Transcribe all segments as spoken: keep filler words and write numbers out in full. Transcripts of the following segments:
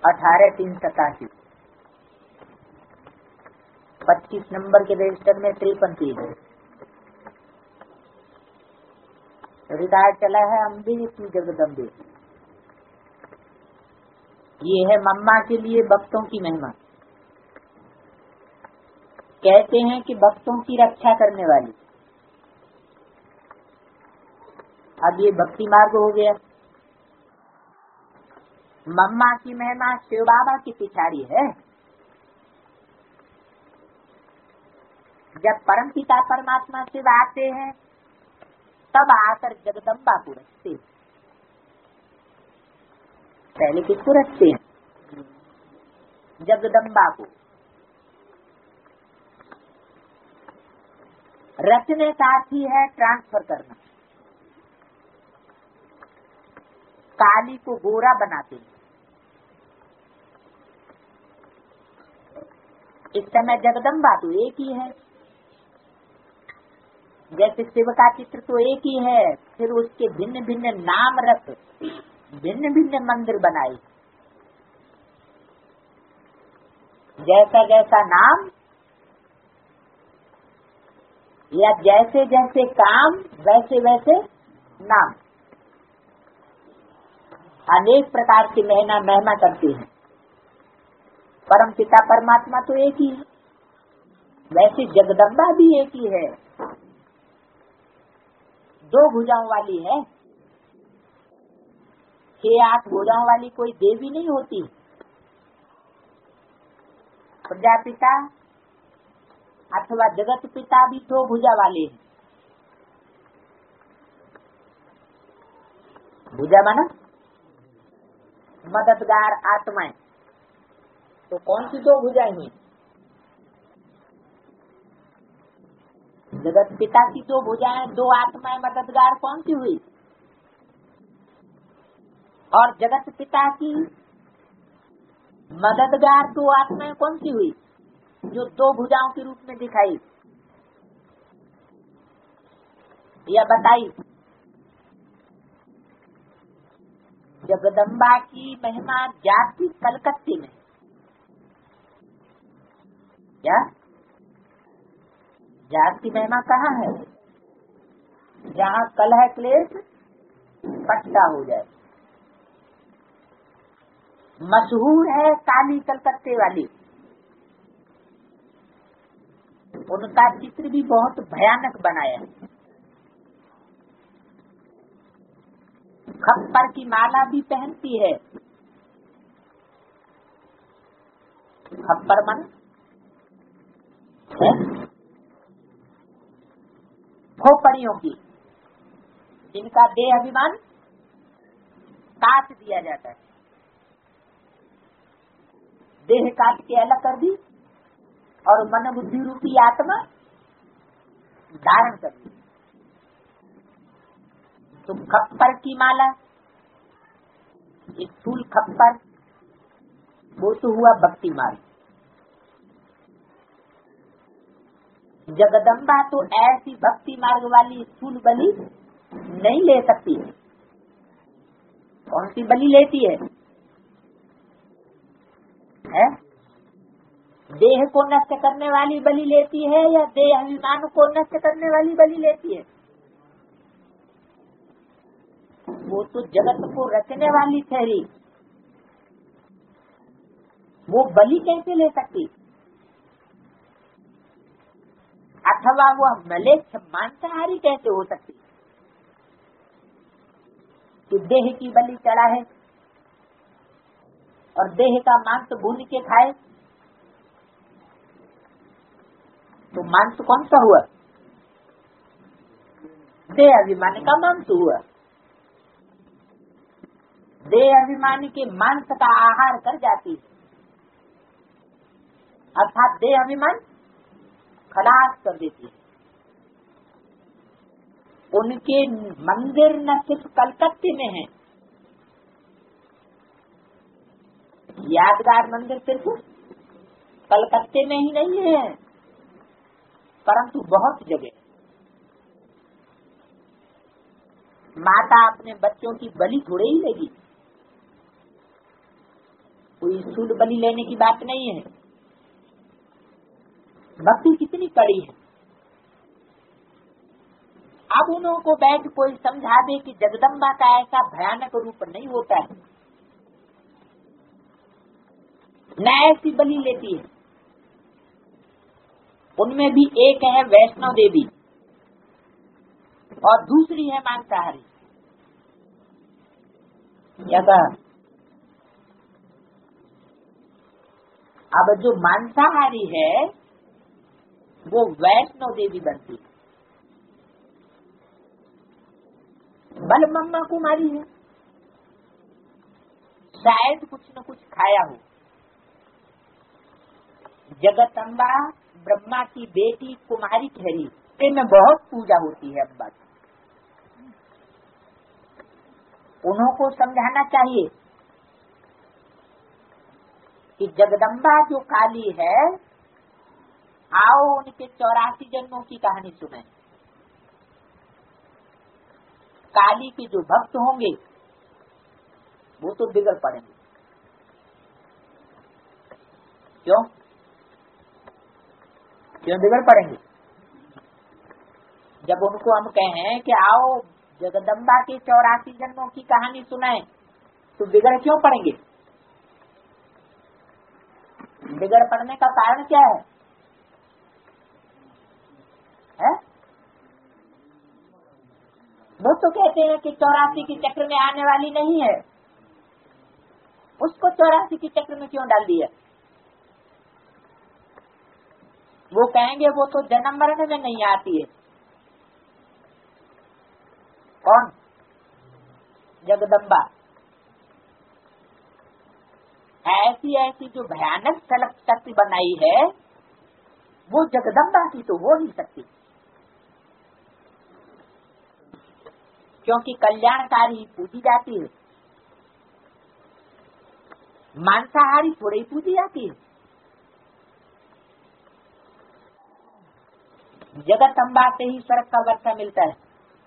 अठारह तीन सतासी पच्चीस नंबर के रजिस्टर में तिरपन पेज है। रिकॉर्ड चला है अम्बे की जगदम्बे। ये है मम्मा के लिए भक्तों की महिमा। कहते हैं कि भक्तों की रक्षा करने वाली। अब ये भक्ति मार्ग हो गया। मम्मा की महिमा शिव बाबा की पिछाड़ी है। जब परम पिता परमात्मा शिव आते हैं तब आकर जगदम्बा को रखते हैं। पहले किसको रखते हैं? जगदम्बा को। रचने का अर्थ ही है ट्रांसफर करना। काली को गोरा बनाते हैं। इस समय जगदम्बा तो एक ही है। जैसे शिव का चित्र तो एक ही है, फिर उसके भिन्न भिन्न नाम रख भिन्न भिन्न मंदिर बनाए। जैसा जैसा नाम या जैसे जैसे काम वैसे वैसे नाम, अनेक प्रकार की महिमा महिमा करते हैं। परम पिता परमात्मा तो एक ही है, वैसे जगदम्बा भी एक ही है। दो भुजाओं वाली है। छह आठ भुजाओं वाली कोई देवी नहीं होती। प्रजापिता अथवा जगत पिता भी दो भुजा वाले हैं। भुजा माना मददगार आत्माएं। तो कौन सी दो भुजाएं हुई? जगत पिता की दो भुजाएं, दो आत्माएं मददगार कौन सी हुई? और जगत पिता की मददगार दो आत्माएं कौन सी हुई जो दो भुजाओं के रूप में दिखाई? या बताई। जगदम्बा की महिमा जाती कलकत्ते में। क्या जात की महिमा कहाँ है? जहाँ कलह क्लेश इकट्ठा हो जाए। मशहूर है काली कलकत्ते वाली। उनका चित्र भी बहुत भयानक बनाया है। खप्पर की माला भी पहनती है। खप्पर मन खोपड़ियों की, जिनका देह अभिमान काट दिया जाता है। देह काट के अलग कर दी और मन बुद्धि रूपी आत्मा धारण कर दी। तो खप्पर की माला, एक फूल खप्पर, वो तो हुआ भक्ति मार्ग। जगदम्बा तो ऐसी भक्ति मार्ग वाली स्थूल बलि नहीं ले सकती। कौन सी बलि लेती है? है? देह को नष्ट करने वाली बलि लेती है या देह अभिमान को नष्ट करने वाली बलि लेती है? वो तो जगत को रचने वाली ठहरी, वो बलि कैसे ले सकती? अथवा वह मलेच्छ मांसाहारी कैसे हो सकती कि देह की बलि चढ़ाए और देह का मांस भून के खाए? तो मांस कौन सा हुआ? देह अभिमानी का मांस हुआ। देह अभिमानी के मांस का आहार कर जाती, अर्थात देह अभिमान खलास कर देती है। उनके मंदिर न सिर्फ कलकत्ते में है, यादगार मंदिर सिर्फ कलकत्ते में ही नहीं है, परंतु बहुत जगह। माता अपने बच्चों की बलि थोड़े ही लेगी, कोई कोई स्थूल बलि लेने की बात नहीं है। भक्ति कितनी कड़ी है। अब उन्हों को बैठ कोई समझा दे कि जगदम्बा का ऐसा भयानक रूप नहीं होता है, न ऐसी बलि लेती है। उनमें भी एक है वैष्णो देवी और दूसरी है मांसाहारी। क्या कहा? अब जो मांसाहारी है वो वैष्णो देवी बनती है। बलमम्मा कुमारी है, शायद कुछ न कुछ खाया हो। जगदम्बा ब्रह्मा की बेटी कुमारी ठहरी, में बहुत पूजा होती है अम्बा की। उन्हों को समझाना चाहिए कि जगदम्बा जो काली है, आओ उनके चौरासी जन्मों की कहानी सुने। काली के जो भक्त होंगे वो तो बिगड़ पड़ेंगे। क्यों क्यों बिगड़ पड़ेंगे? जब उनको हम कहें कि आओ जगदम्बा के चौरासी जन्मों की कहानी सुनाएं, तो बिगड़ क्यों पड़ेंगे? बिगड़ पड़ने का कारण क्या है, है? वो तो कहते हैं कि चौरासी की चक्र में आने वाली नहीं है, उसको चौरासी की चक्र में क्यों डाल दिया? वो कहेंगे वो तो जन्म मरण में नहीं आती है। कौन? जगदम्बा। ऐसी ऐसी जो भयानक सलक शक्ति बनाई है वो जगदम्बा की तो हो नहीं सकती, क्योंकि कल्याणकारी ही पूजी जाती है, मांसाहारी थोड़ी ही पूजी जाती है। जगदम्बा से ही स्वर्ग का वर्षा मिलता है।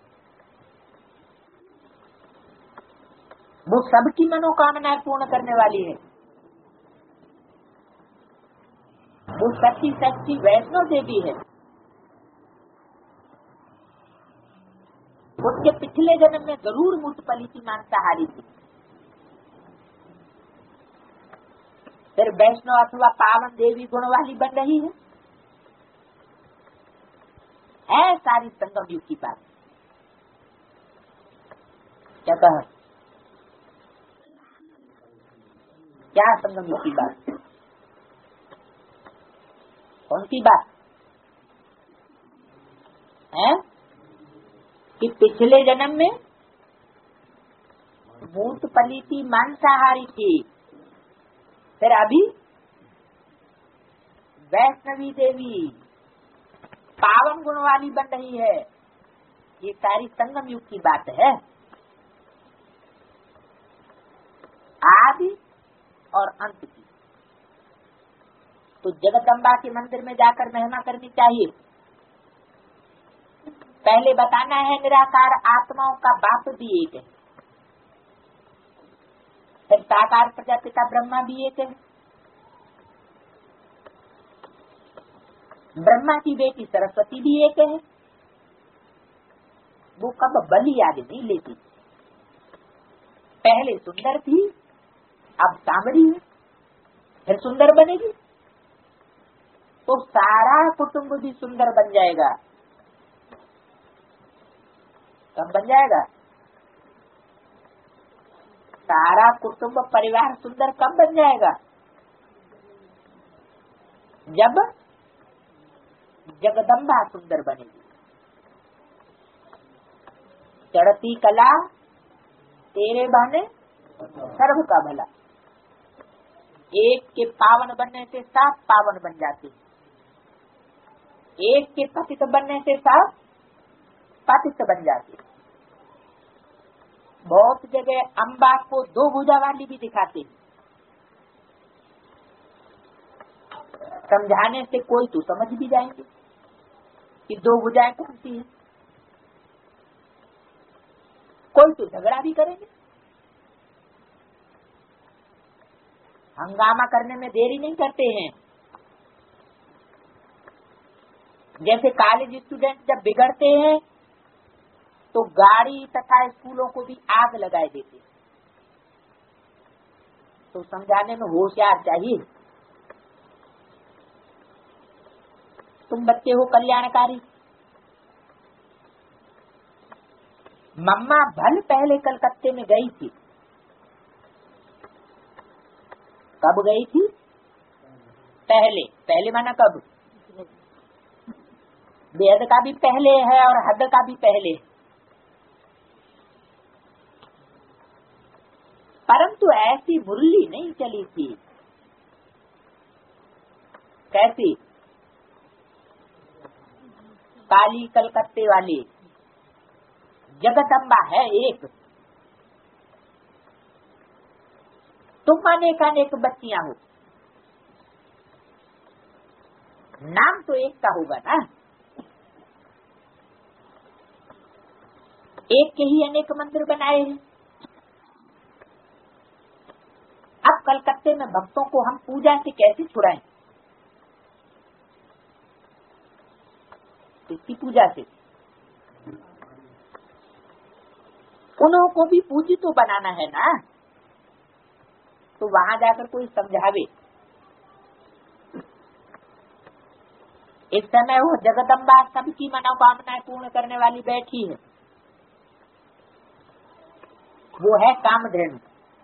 वो सबकी मनोकामनाएं पूर्ण करने वाली है। वो सच्ची सच्ची वैष्णो देवी है। उसके पिछले जन्म में जरूर मुठपली की मांसाहारी थी, फिर वैष्णो अथवा पावन देवी गुण वाली बन रही है। है सारी संगम युग की बात। क्या कहा? क्या संगम युग की बात? कौन सी बात है? कि पिछले जन्म में मूतपली थी, मांसाहारी थी, फिर अभी वैष्णवी देवी पावन गुण वाली बन रही है। ये सारी संगम युग की बात है। आदि और अंत की। तो जगदम्बा के मंदिर में जाकर महिमा करनी चाहिए। पहले बताना है निराकार आत्माओं का बाप भी एक है, फिर साकार प्रजापिता ब्रह्मा भी एक है। ब्रह्मा की बेटी सरस्वती भी एक है। वो कब बलि आदि नहीं लेती। पहले सुंदर थी, अब सांवरी है, फिर सुंदर बनेगी तो सारा कुटुंब भी सुंदर बन जाएगा। कब बन जाएगा? सारा कुटुंब परिवार सुंदर कब बन जाएगा? जब जगदम्बा सुंदर बनेगी। चढ़ती कला तेरे बहने सर्व का भला। एक के पावन बनने से सब पावन बन जाते, एक के पतित बनने से सब पतित बन जाते। बहुत जगह अम्बा को दो भुजा वाली भी दिखाते। समझाने से कोई तो समझ भी जाएंगे कि दो भुजाएं कौन सी है, कोई तो झगड़ा भी करेंगे। हंगामा करने में देरी नहीं करते हैं। जैसे कॉलेज स्टूडेंट जब बिगड़ते हैं तो गाड़ी तथा स्कूलों को भी आग लगाए देते हैं। तो समझाने में होशियार चाहिए। तुम बच्चे हो कल्याणकारी। मम्मा भल पहले कलकत्ते में गई थी। कब गई थी? पहले। पहले माना कब? बेहद का भी पहले है और हद का भी पहले। परंतु ऐसी मुरली नहीं चली थी। कैसी? काली कलकत्ते वाली। जगदम्बा है एक। तुम अनेक अनेक बच्चियां हो, नाम तो एक का होगा ना। एक के ही अनेक मंदिर बनाए हैं। अब कलकत्ते में भक्तों को हम पूजा से कैसे छुड़ाएं? किसकी पूजा से? उन्हों को भी पूजी तो बनाना है ना। तो वहां जाकर कोई समझावे। इस समय वो जगदम्बा सबकी मनोकामनाएं पूर्ण करने वाली बैठी है। वो है कामधेनु।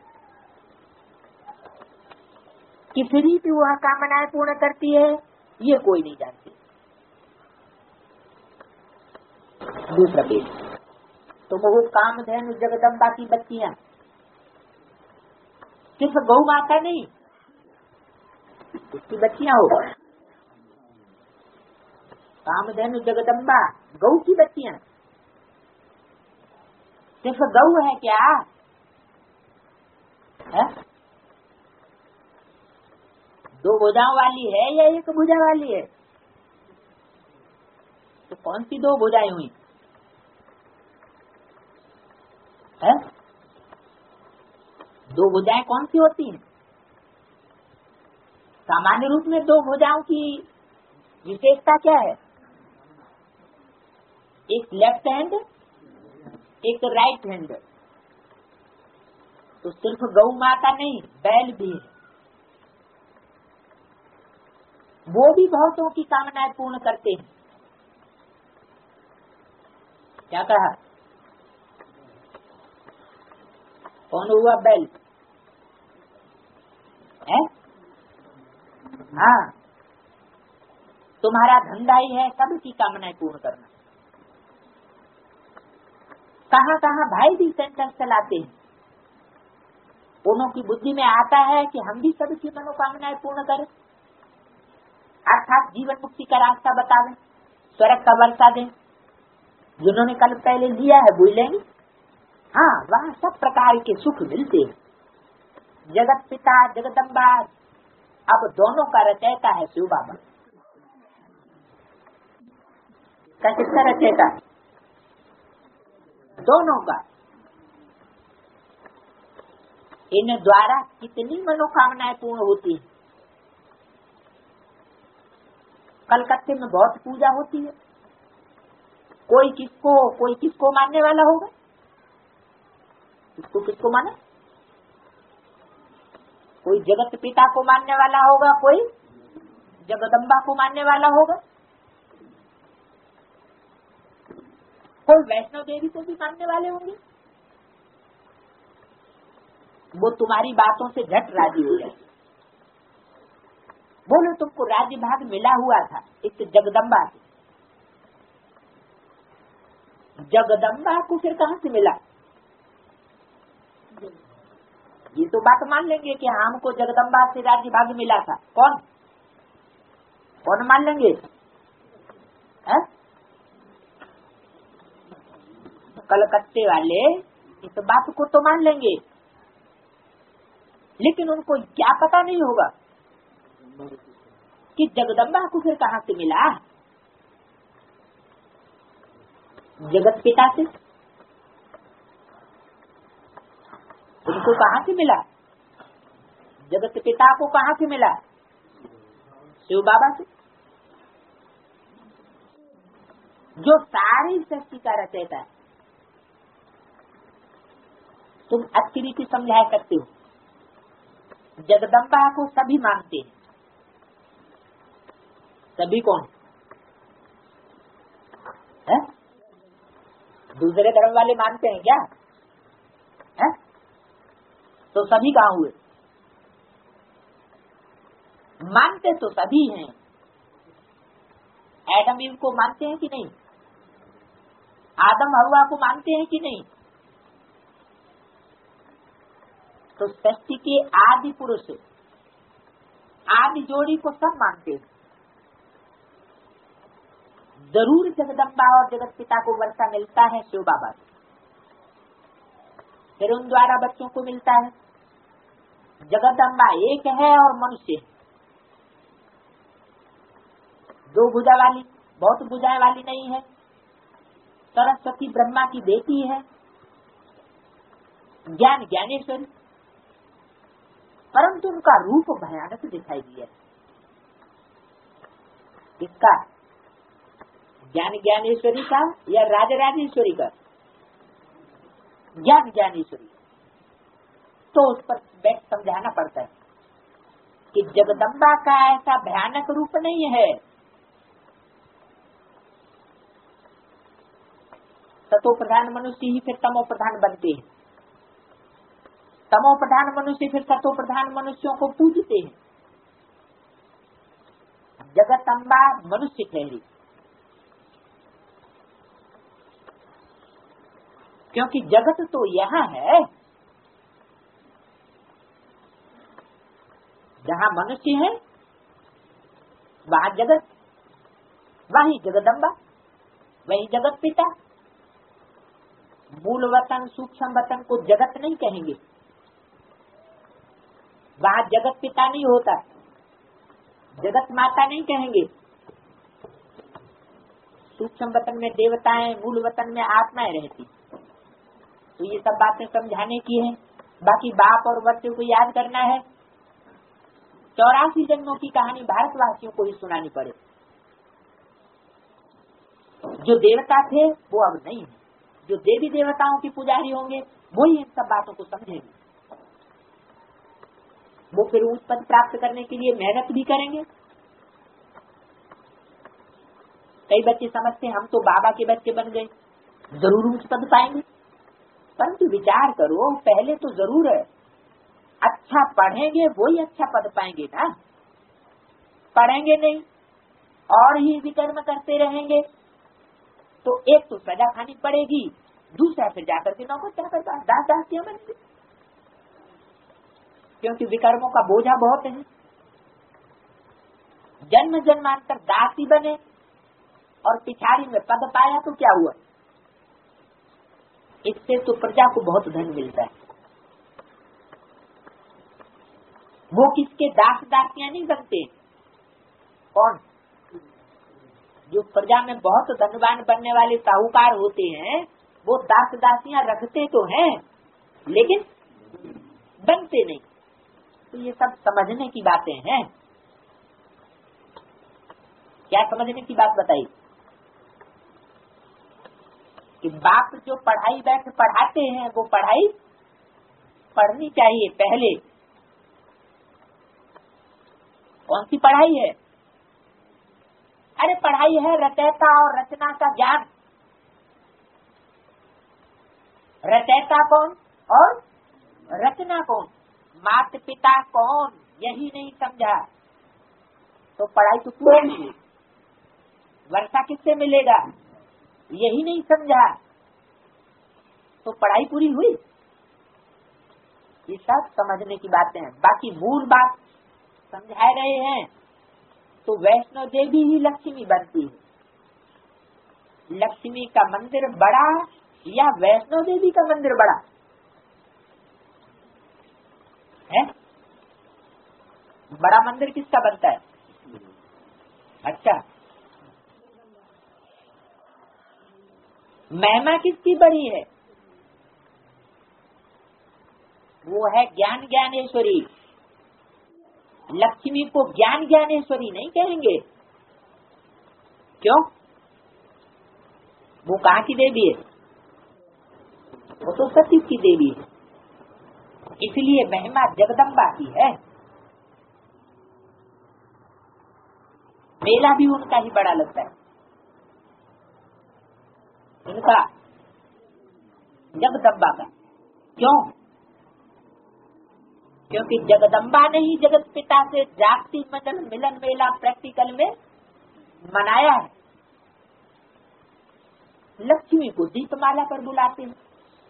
किसी भी वह कामनाएं पूर्ण करती है ये कोई नहीं जानती। दूसरा पेज। तो वो कामधेनु जगदम्बा की बच्चियां सिर्फ गौ माता नहीं, उसकी बच्चियां हो। कामधेनु जगदम्बा गौ की बच्चियां। सिर्फ गौ है क्या है? दो भुजाओं वाली है या एक भुजा वाली है? तो कौन सी दो भुजाएं हुई है? दो भुजाएं कौन सी होती हैं? सामान्य रूप में दो भुजाओं की विशेषता क्या है? एक लेफ्ट हैंड, एक राइट हैंड। तो सिर्फ गौ माता नहीं, बैल भी है। वो भी बहुतों की कामनाएं पूर्ण करते हैं। क्या कहा? कौन हुआ बैल? है? हाँ, तुम्हारा धंधा ही है सबकी कामनाएं पूर्ण करना। कहाँ कहाँ भाई भी सेंटर चलाते हैं। उन्हों की बुद्धि में आता है कि हम भी सबकी मनोकामनाएं पूर्ण करें, अर्थात जीवन मुक्ति का रास्ता बता दें, स्वर्ग का वर्षा दें। जिन्होंने कल पहले लिया है वो लेंगे। हाँ, वहाँ सब प्रकार के सुख मिलते हैं। जगत पिता जगदम्बा अब दोनों का रचयिता है शिव बाबा। का किसका रचयिता? दोनों का। इन द्वारा कितनी मनोकामनाएं पूर्ण होती है। कलकत्ते में बहुत पूजा होती है। कोई किसको कोई किसको मानने वाला होगा? किसको किसको माने? कोई जगत पिता को मानने वाला होगा, कोई जगदम्बा को मानने वाला होगा, कोई वैष्णव देवी को भी मानने वाले होंगे। वो तुम्हारी बातों से झट राजी हो जाए। बोलो तुमको राज्य भाग मिला हुआ था इस जगदम्बा से। जगदम्बा को फिर कहाँ से मिला? ये तो बात मान लेंगे कि हमको जगदम्बा से राज्य भाग मिला था। कौन कौन मान लेंगे? है? कलकत्ते वाले इस बात को तो मान लेंगे, लेकिन उनको क्या पता नहीं होगा कि जगदम्बा को फिर कहाँ से मिला। जगत पिता से। उनको कहाँ से मिला? जगत पिता को कहाँ से मिला? शिव बाबा से, जो सारी सृष्टि का रचयिता है। तुम अच्छी रीति समझाया करते हो, जगदम्बा को सभी मानते हैं। सभी कौन है? दूसरे धर्म वाले मानते हैं क्या है? तो सभी कहाँ हुए? मानते तो सभी हैं। एडम ईव को मानते हैं कि नहीं? आदम हवा को मानते हैं कि नहीं? तो सृष्टि के आदि पुरुष, आदि जोड़ी को सब मानते हैं। जरूर जगदम्बा और जगत पिता को वर्षा मिलता है शिव बाबा से, फिर उन द्वारा बच्चों को मिलता है। जगदम्बा एक है और मनुष्य दो भुजा वाली, बहुत भुजाएं वाली नहीं है। सरस्वती ब्रह्मा की बेटी है, ज्ञान ज्ञानेश्वरी, परंतु उनका रूप भयानक दिखाई दिया। किसका? ज्ञान ज्ञानेश्वरी का या राजराजेश्वरी का? ज्ञान ज्ञानेश्वरी। तो उस पर बैठ समझाना पड़ता है कि जगदम्बा का ऐसा भयानक रूप नहीं है। सतो प्रधान मनुष्य ही फिर तमो प्रधान बनते हैं, तमो प्रधान मनुष्य फिर सतो प्रधान मनुष्यों को पूजते हैं। जगदम्बा मनुष्य ठहरी, क्योंकि जगत तो यहाँ है। जहाँ मनुष्य है वहाँ जगत, वही जगदम्बा, वही जगत पिता। मूल वतन सूक्ष्म वतन को जगत नहीं कहेंगे, वहाँ जगत पिता नहीं होता, जगत माता नहीं कहेंगे। सूक्ष्म वतन में देवताएं, मूल वतन में आत्माएं रहती। तो ये सब बातें समझाने की है। बाकी बाप और बच्चे को याद करना है। चौरासी जन्मों की कहानी भारतवासियों को ही सुनानी पड़े। जो देवता थे वो अब नहीं है, जो देवी देवताओं की पुजारी होंगे वो ही इन सब बातों को समझेंगे। वो फिर उच्च पद प्राप्त करने के लिए मेहनत भी करेंगे। कई बच्चे समझते हैं हम तो बाबा के बच्चे बन गए, जरूर उच्च पद पाएंगे। परंतु विचार करो, पहले तो जरूर है अच्छा पढ़ेंगे वो ही अच्छा पद पाएंगे ना। पढ़ेंगे नहीं और ही विकर्म करते रहेंगे तो एक तो सजा खानी पड़ेगी, दूसरा फिर जाकर के नौकर जाकर दास दासियां बनेंगे, क्योंकि विकर्मों का बोझा बहुत है। जन्म जन्मांतर दासी बने और पिछाड़ी में पद पाया तो क्या हुआ? इससे तो प्रजा को बहुत धन मिलता है। वो किसके दास दासियां नहीं बनते। कौन? जो प्रजा में बहुत धनवान बनने वाले साहूकार होते हैं वो दास दासियां रखते तो हैं लेकिन बनते नहीं। तो ये सब समझने की बातें हैं। क्या समझने की बात बताई? कि बाप जो पढ़ाई बैठ पढ़ाते हैं वो पढ़ाई पढ़नी चाहिए पहले। कौन सी पढ़ाई है? अरे पढ़ाई है रचयिता और रचना का ज्ञान। रचयिता कौन और रचना कौन, माता पिता कौन, यही नहीं समझा तो पढ़ाई तो पूरी नहीं। वर्षा किससे मिलेगा यही नहीं समझा तो पढ़ाई पूरी हुई। ये सब समझने की बातें हैं। बाकी मूल बात समझा रहे हैं तो वैष्णो देवी ही लक्ष्मी बनती है। लक्ष्मी का मंदिर बड़ा या वैष्णो देवी का मंदिर बड़ा है? बड़ा मंदिर किसका बनता है? अच्छा, महिमा किसकी बड़ी है? वो है ज्ञान ज्ञानेश्वरी। लक्ष्मी को ज्ञान ज्ञानेश्वरी नहीं कहेंगे। क्यों? वो कहाँ की देवी है? वो तो सती की देवी है, इसलिए महिमा जगदम्बा की है। मेला भी उनका ही बड़ा लगता है, उनका जगदम्बा का। क्यों? क्योंकि जगदम्बा ने ही जगत पिता से जागती मंडल मिलन मेला प्रैक्टिकल में मनाया है। लक्ष्मी को दीपमाला पर बुलाते हैं।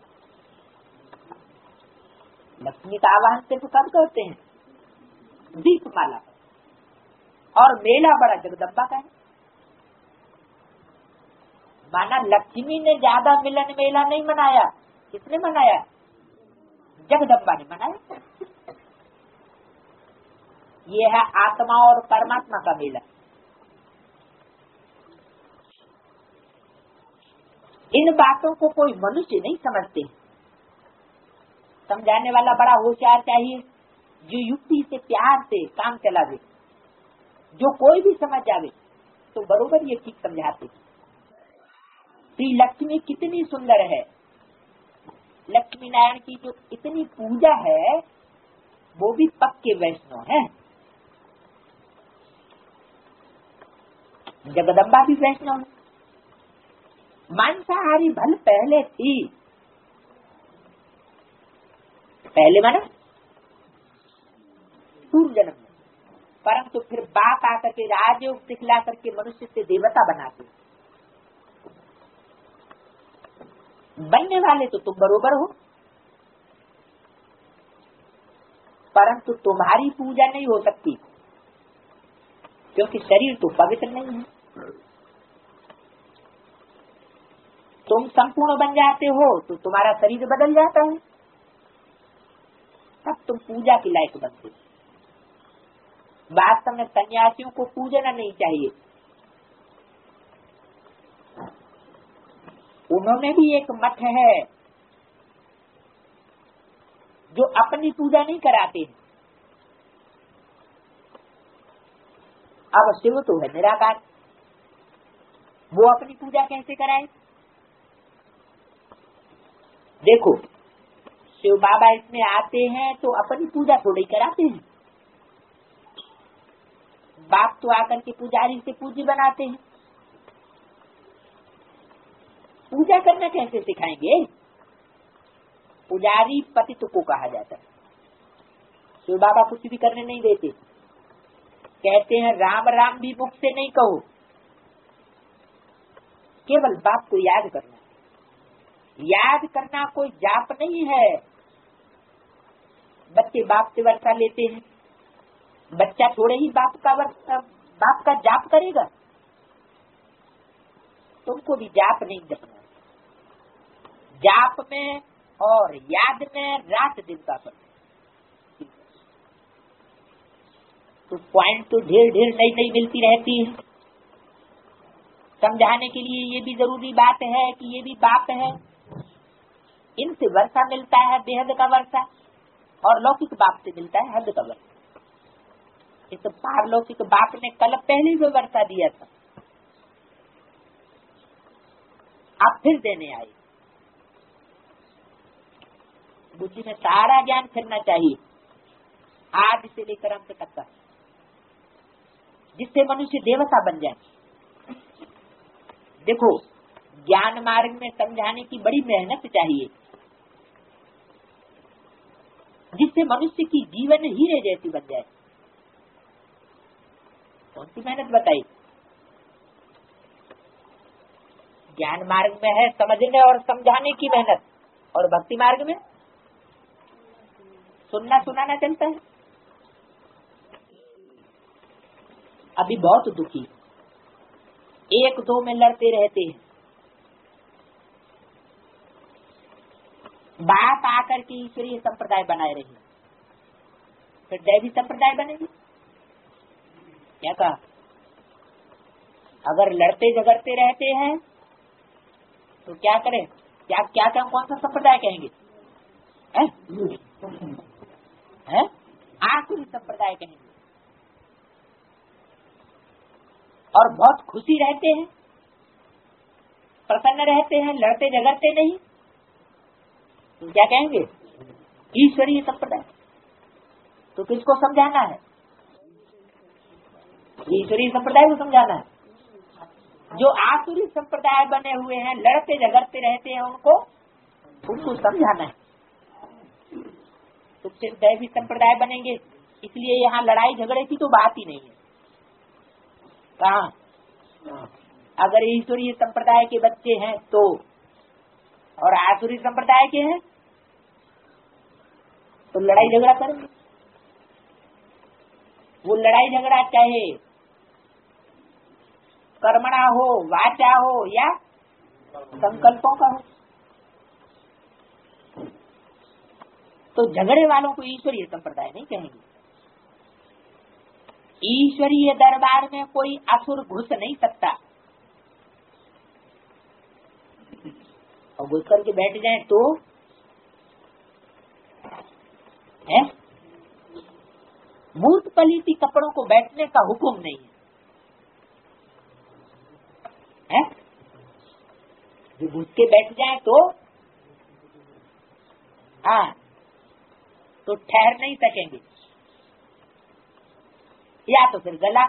लक्ष्मी का आवाहन सिर्फ कब करते हैं? दीपमाला पर। और मेला बड़ा जगदम्बा का है। माना लक्ष्मी ने ज्यादा मिलन मेला नहीं मनाया, किसने मनाया? जगदम्बा ने मनाया। ये है आत्मा और परमात्मा का मेला। इन बातों को कोई मनुष्य नहीं समझते। समझाने वाला बड़ा होशियार चाहिए, जो युक्ति से प्यार से काम चला दे। जो कोई भी समझ जावे तो बरोबर ये ठीक समझाते। श्री लक्ष्मी कितनी सुंदर है। लक्ष्मी नारायण की जो इतनी पूजा है वो भी पक्के वैष्णव है। जगदम्बा भी वैष्णव है। मांसाहारी भल पहले थी, पहले माना पूर्व जन्म में, परंतु फिर बाप आकर के राजयोग सिखला करके मनुष्य से देवता बनाते। बनने वाले तो तुम बरोबर हो, परंतु तुम्हारी पूजा नहीं हो सकती, क्योंकि शरीर तो पवित्र नहीं है। तुम संपूर्ण बन जाते हो तो तुम्हारा शरीर बदल जाता है, तब तुम पूजा के लायक बनते हो। वास्तव में सन्यासियों को पूजना नहीं चाहिए। उन्होंने भी एक मठ है जो अपनी पूजा नहीं कराते हैं। अब शिव तो है निराकार, वो अपनी पूजा कैसे कराए? देखो, शिव बाबा इसमें आते हैं तो अपनी पूजा थोड़ी कराते हैं। बाप तो आकर के पुजारी से पूजी बनाते हैं। पूजा करना कैसे सिखाएंगे? पुजारी पतित को कहा जाता है। शिव बाबा कुछ भी करने नहीं देते, कहते हैं राम राम भी मुख से नहीं कहो, केवल बाप को याद करना। याद करना कोई जाप नहीं है। बच्चे बाप से वर्षा लेते हैं, बच्चा थोड़े ही बाप का वर्षा, बाप का जाप करेगा। तुमको भी जाप नहीं जपना। जाप में और याद में रात दिन का फर्क। तो पॉइंट तो ढेर ढेर नई नई मिलती रहती है। समझाने के लिए ये भी जरूरी बात है कि ये भी बाप है, इनसे वर्षा मिलता है बेहद का वर्षा, और लौकिक बाप से मिलता है हद का वर्षा। इस तो पारलौकिक बाप ने कल पहले भी वर्षा दिया था, आप फिर देने आए। बुद्धि में सारा ज्ञान फिरना चाहिए, आज से लेकर अंत तक का, जिससे मनुष्य देवता बन जाए। देखो, ज्ञान मार्ग में समझाने की बड़ी मेहनत चाहिए, जिससे मनुष्य की जीवन हीरे जैसी बन जाए। कौन सी मेहनत बताई? ज्ञान मार्ग में है समझने और समझाने की मेहनत, और भक्ति मार्ग में सुनना सुनाना चलता है। अभी बहुत दुखी, एक दो में लड़ते रहते हैं। बात आकर के ईश्वरीय संप्रदाय बनाए रही, फिर दैवी संप्रदाय बनेगी। क्या कहा? अगर लड़ते झगड़ते रहते हैं तो क्या करें? क्या क्या क्या कौन सा संप्रदाय कहेंगे? हैं? हैं? आसुरी संप्रदाय कहेंगे। और बहुत खुशी रहते हैं, प्रसन्न रहते हैं, लड़ते झगड़ते नहीं, तो क्या कहेंगे? ईश्वरीय संप्रदाय। तो किसको समझाना है? ईश्वरीय संप्रदाय को समझाना है। जो आसुरी संप्रदाय बने हुए हैं, लड़ते झगड़ते रहते हैं, उनको उनको समझाना है। तो फिर दैवी संप्रदाय बनेंगे। इसलिए यहाँ लड़ाई झगड़े की तो बात ही नहीं है। कहाँ? अगर ईश्वरीय संप्रदाय के बच्चे हैं तो, और आसुरी संप्रदाय के हैं तो लड़ाई झगड़ा करेंगे। वो लड़ाई झगड़ा चाहे कर्मणा हो, वाचा हो या संकल्पों का हो। तो झगड़े वालों को ईश्वरीय संप्रदाय नहीं कहेंगे। ईश्वरीय दरबार में कोई असुर घुस नहीं सकता, और घुस करके बैठ जाए तो है। मूर्त पलीती कपड़ों को बैठने का हुक्म नहीं है, है? जो घुस के बैठ जाए तो हाँ तो ठहर नहीं सकेंगे, या तो फिर गला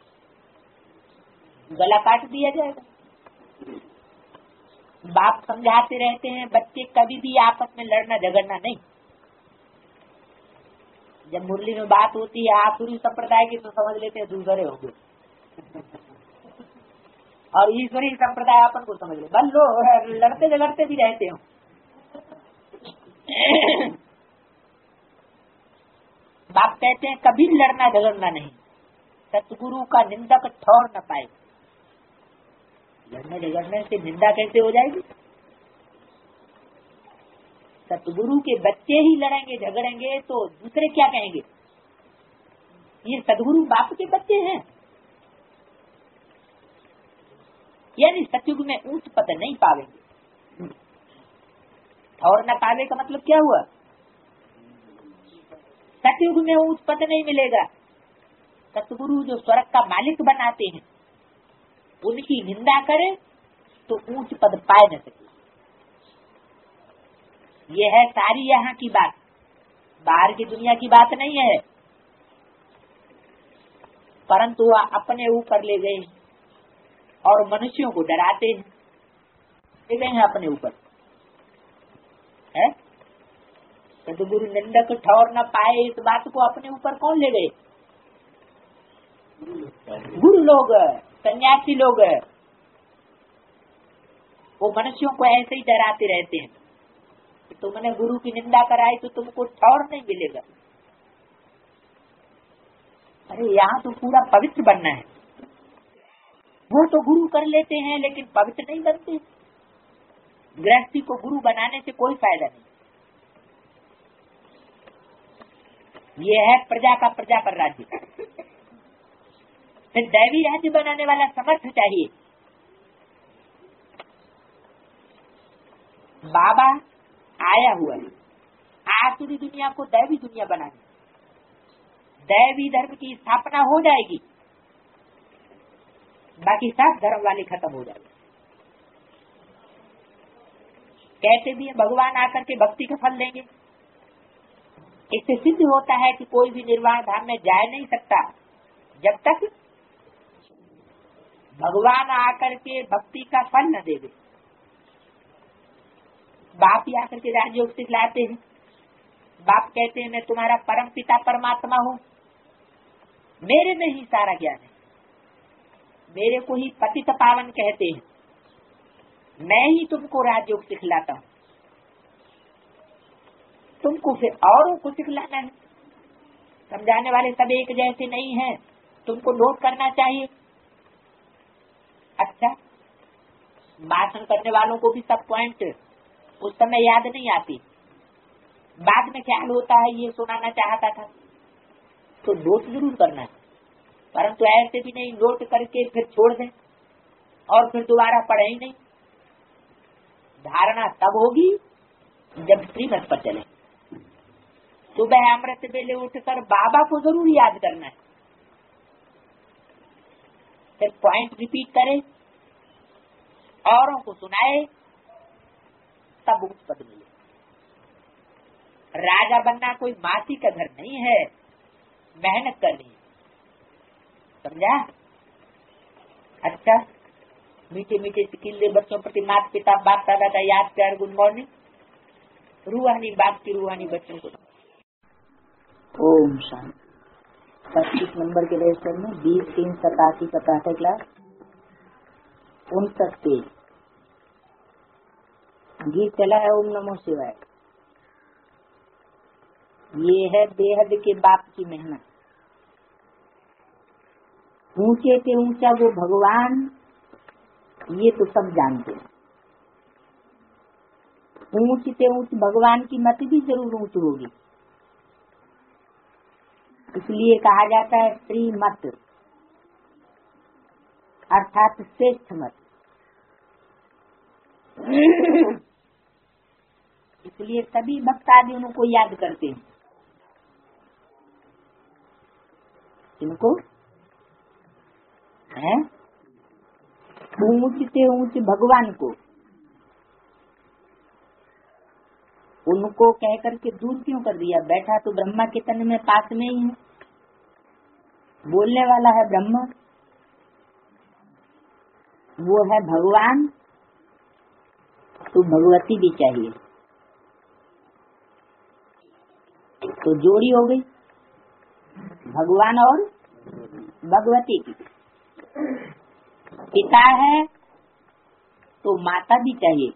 गला काट दिया जाएगा। बाप समझाते रहते हैं बच्चे कभी भी आपस में लड़ना झगड़ना नहीं। जब मुरली में बात होती है आसुरी संप्रदाय की तो समझ लेते हैं दूसरे होंगे, और ईश्वरीय संप्रदाय अपन को समझ ले बल लो लड़ते झगड़ते भी रहते हो। बाप कहते हैं कभी लड़ना झगड़ना नहीं, सतगुरु का निंदक ठौर न पाए। लड़ने झगड़ने से निंदा कैसे हो जाएगी? सतगुरु के बच्चे ही लड़ेंगे झगड़ेंगे तो दूसरे क्या कहेंगे? ये सतगुरु बाप के बच्चे हैं। यानी सतयुग में ऊंच पद नहीं पावेंगे। ठौर न पावे का मतलब क्या हुआ? सतयुग में ऊंच पद नहीं मिलेगा। सतगुरु जो स्वर्ग का मालिक बनाते हैं उनकी निंदा करे तो ऊंच पद पाए न सके। ये है सारी यहाँ की बात, बाहर की दुनिया की बात नहीं है। परंतु वह अपने ऊपर ले गए और मनुष्यों को डराते हैं, ले गए हैं अपने ऊपर है। सतगुरु निंदक ठौर न पाए, इस बात को अपने ऊपर कौन ले गए? गुरु लोग, सन्यासी लोग। वो मनुष्यों को ऐसे ही डराते रहते हैं, तुमने गुरु की निंदा कराई तो तुमको ठौर नहीं मिलेगा। अरे यहाँ तो पूरा पवित्र बनना है। वो तो गुरु कर लेते हैं लेकिन पवित्र नहीं बनते। गृहस्थी को गुरु बनाने से कोई फायदा नहीं। ये है प्रजा का प्रजा पर राज्य। फिर दैवी राज्य बनाने वाला समर्थ चाहिए। बाबा आया हुआ है आसुरी दुनिया को दैवी दुनिया बनाने। दैवी धर्म की स्थापना हो जाएगी, बाकी सब धर्म वाले खत्म हो जाएंगे। कहते भी भगवान आकर के भक्ति का फल देंगे। इससे सिद्ध होता है कि कोई भी निर्वाण धाम में जा नहीं सकता जब तक भगवान आकर के भक्ति का फल न देवे। बाप ही आकर के राजयोग सिखलाते हैं। बाप कहते हैं मैं तुम्हारा परम पिता परमात्मा हूँ, मेरे में ही सारा ज्ञान है, मेरे को ही पतित पावन कहते हैं, मैं ही तुमको राजयोग सिखलाता हूँ। तुमको फिर औरों को सिखलाना है। समझाने वाले सब एक जैसे नहीं हैं, तुमको नोट करना चाहिए। अच्छा, भाषण करने वालों को भी सब पॉइंट उस समय याद नहीं आती, बाद में ख्याल होता है ये सुनाना चाहता था, तो नोट जरूर करना है। परंतु ऐसे भी नहीं नोट करके फिर छोड़ दें और फिर दोबारा पढ़े ही नहीं। धारणा तब होगी जब श्रीमत पर चले। सुबह अमृत बेले उठकर बाबा को जरूर याद करना है। फिर पॉइंट रिपीट करे, औरों को सुनाए, तब उच्च पद मिले। राजा बनना कोई मासी का घर नहीं है, मेहनत करनी है, समझा? अच्छा, मीठे मीठे सिकिल्ले बच्चों प्रति माता पिता बाप दादा का याद प्यार गुड मॉर्निंग, रूहानी बाप की रूहानी बच्चों को। ओम शांति। पच्चीस नंबर के रजिस्टर में बीस तीन सतासी का प्रातः क्लास उनसठ पेज गीत चला है ओम नमो शिवाय। ये है बेहद के बाप की मेहनत। ऊंचे से ऊंचा वो भगवान, ये तो सब जानते हैं। ऊंच से ऊंच भगवान की मत भी जरूर ऊंच होगी, इसलिए कहा जाता है श्रीमत अर्थात श्रेष्ठ मत। इसलिए सभी भक्त आदि उनको याद करते हैं। इनको है ऊंच से ऊंच भगवान को, उनको कह करके दूर क्यों कर दिया? बैठा तो ब्रह्मा के तन में पास में ही है, बोलने वाला है ब्रह्मा, वो है भगवान, तो भगवती भी चाहिए, तो जोड़ी हो गई भगवान और भगवती की। पिता है तो माता भी चाहिए।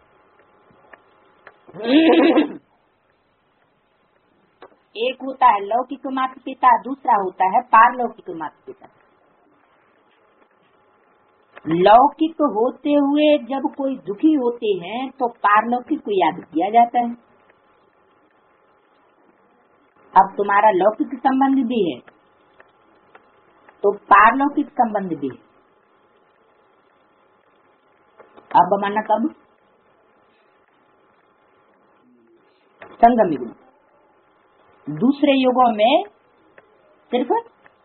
एक होता है लौकिक माता पिता, दूसरा होता है पारलौकिक माता पिता। लौकिक होते हुए जब कोई दुखी होते हैं तो पारलौकिक को याद किया जाता है। अब तुम्हारा लौकिक संबंध भी है तो पारलौकिक संबंध भी है। अब माना कब? संगम युग। दूसरे युगों में सिर्फ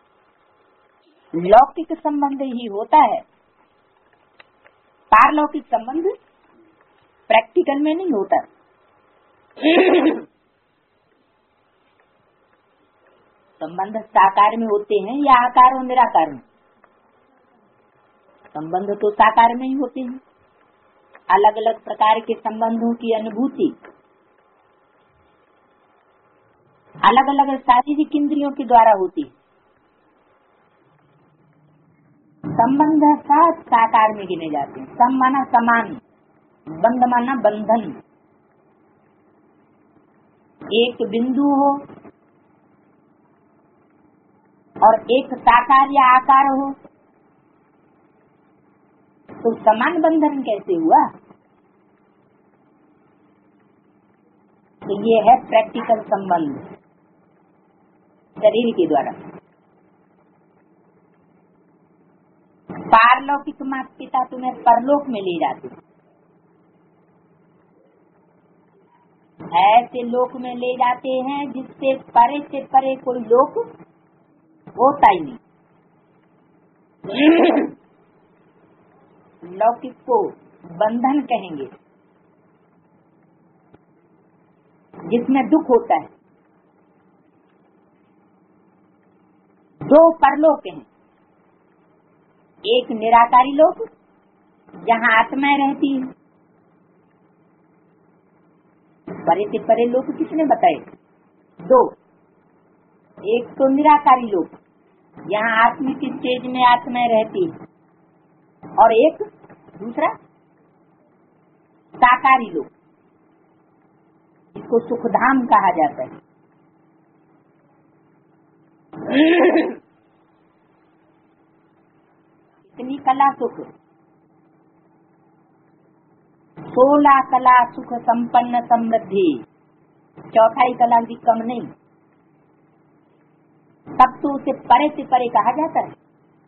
लौकिक संबंध ही होता है, पारलौकिक संबंध प्रैक्टिकल में नहीं होता। संबंध साकार में होते हैं या आकार और निराकार में? संबंध तो साकार में ही होते हैं। अलग अलग प्रकार के संबंधों की अनुभूति अलग अलग शारीरिक इंद्रियों के द्वारा होती है। संबंध सब साकार में गिने जाते हैं। सम माना समान, बंध माना बंधन। एक बिंदु हो और एक साकार या आकार हो तो समान बंधन कैसे हुआ? तो ये है प्रैक्टिकल संबंध शरीर के द्वारा। पारलौकिक माता पिता तुम्हें परलोक में ले जाते, ऐसे लोक में ले जाते हैं जिससे परे से परे कोई लोक होता ही नहीं। लौकिक को बंधन कहेंगे जिसमें दुख होता है। दो परलोक हैं, एक निराकारी लोक जहाँ आत्माएं रहती है। परे से परे लोक किसने बताए? दो। एक तो निराकारी लोक यहाँ आत्मिक स्टेज में आत्माएं रहती है, और एक दूसरा साकारी लोक जिसको सुखधाम कहा जाता है। इतनी कला सुख, सोलह कला सुख संपन्न समृद्धि, चौथाई कला भी कम नहीं, तब तो उसे परे से परे कहा जाता है।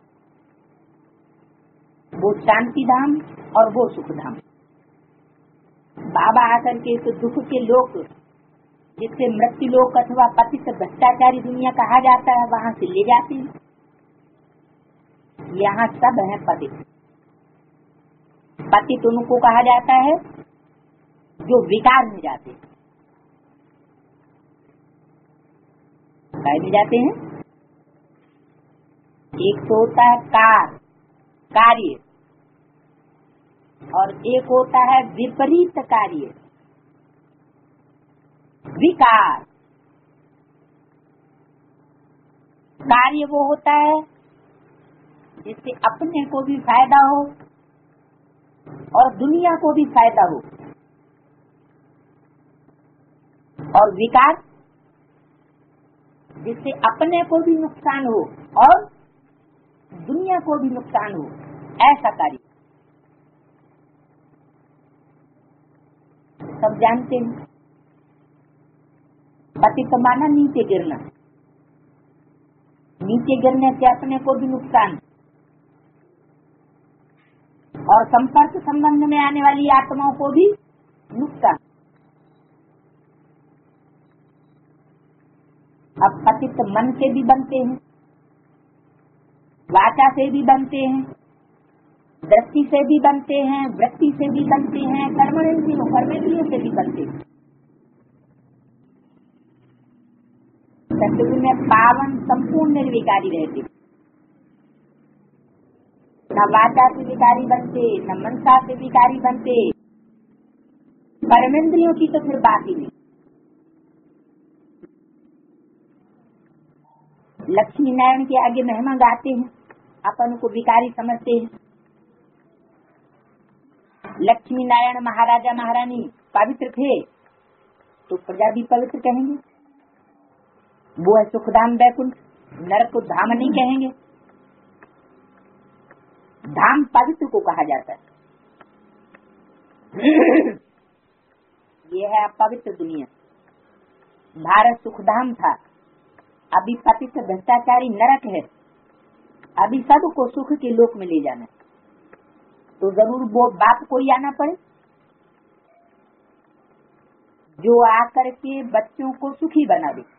वो शांति धाम और वो सुख धाम। बाबा आकर के इस दुख के लोक जिससे मृत्यु लोक अथवा पतित भ्रष्टाचारी दुनिया कहा जाता है वहाँ से ले जाते हैं। यहाँ सब है पतित। पतित उनको कहा जाता है जो विकार में जाते हैं। काय में जाते हैं? एक तो होता है कार, कार्य, और एक होता है विपरीत कार्य, विकार। कार्य वो होता है जिससे अपने को भी फायदा हो और दुनिया को भी फायदा हो, और विकार जिससे अपने को भी नुकसान हो और दुनिया को भी नुकसान हो, ऐसा कार्य। सब जानते हैं पतित माना नीचे गिरना, नीचे गिरने से अपने को भी नुकसान और संपर्क संबंध में आने वाली आत्माओं को भी नुकसान। अब पतित मन से भी बनते हैं, वाचा से भी बनते हैं, दृष्टि से भी बनते हैं, वृत्ति से भी बनते हैं, कर्मेंद्रियों कर्मेंद्रियों से भी बनते हैं। सतयुग में पावन संपूर्ण निर्विकारी रहते, न वाचा से विकारी बनते, न मनसा से विकारी बनते। कर्मेंद्रियों की तो फिर बात ही नहीं। लक्ष्मी नारायण के आगे महिमा गाते हैं, अपन को विकारी समझते हैं। लक्ष्मी नारायण महाराजा महारानी पवित्र थे तो प्रजा भी पवित्र कहेंगे। वो है सुखधाम वैकुंठ, नरक को धाम नहीं कहेंगे। धाम पवित्र को कहा जाता है। ये है पवित्र दुनिया। भारत सुखधाम था, अभी पतित भ्रष्टाचारी नरक है। अभी सबको सुख के लोक में ले जाना है, तो जरूर वो बाप को ही आना पड़े जो आकर के बच्चों को सुखी बना दे।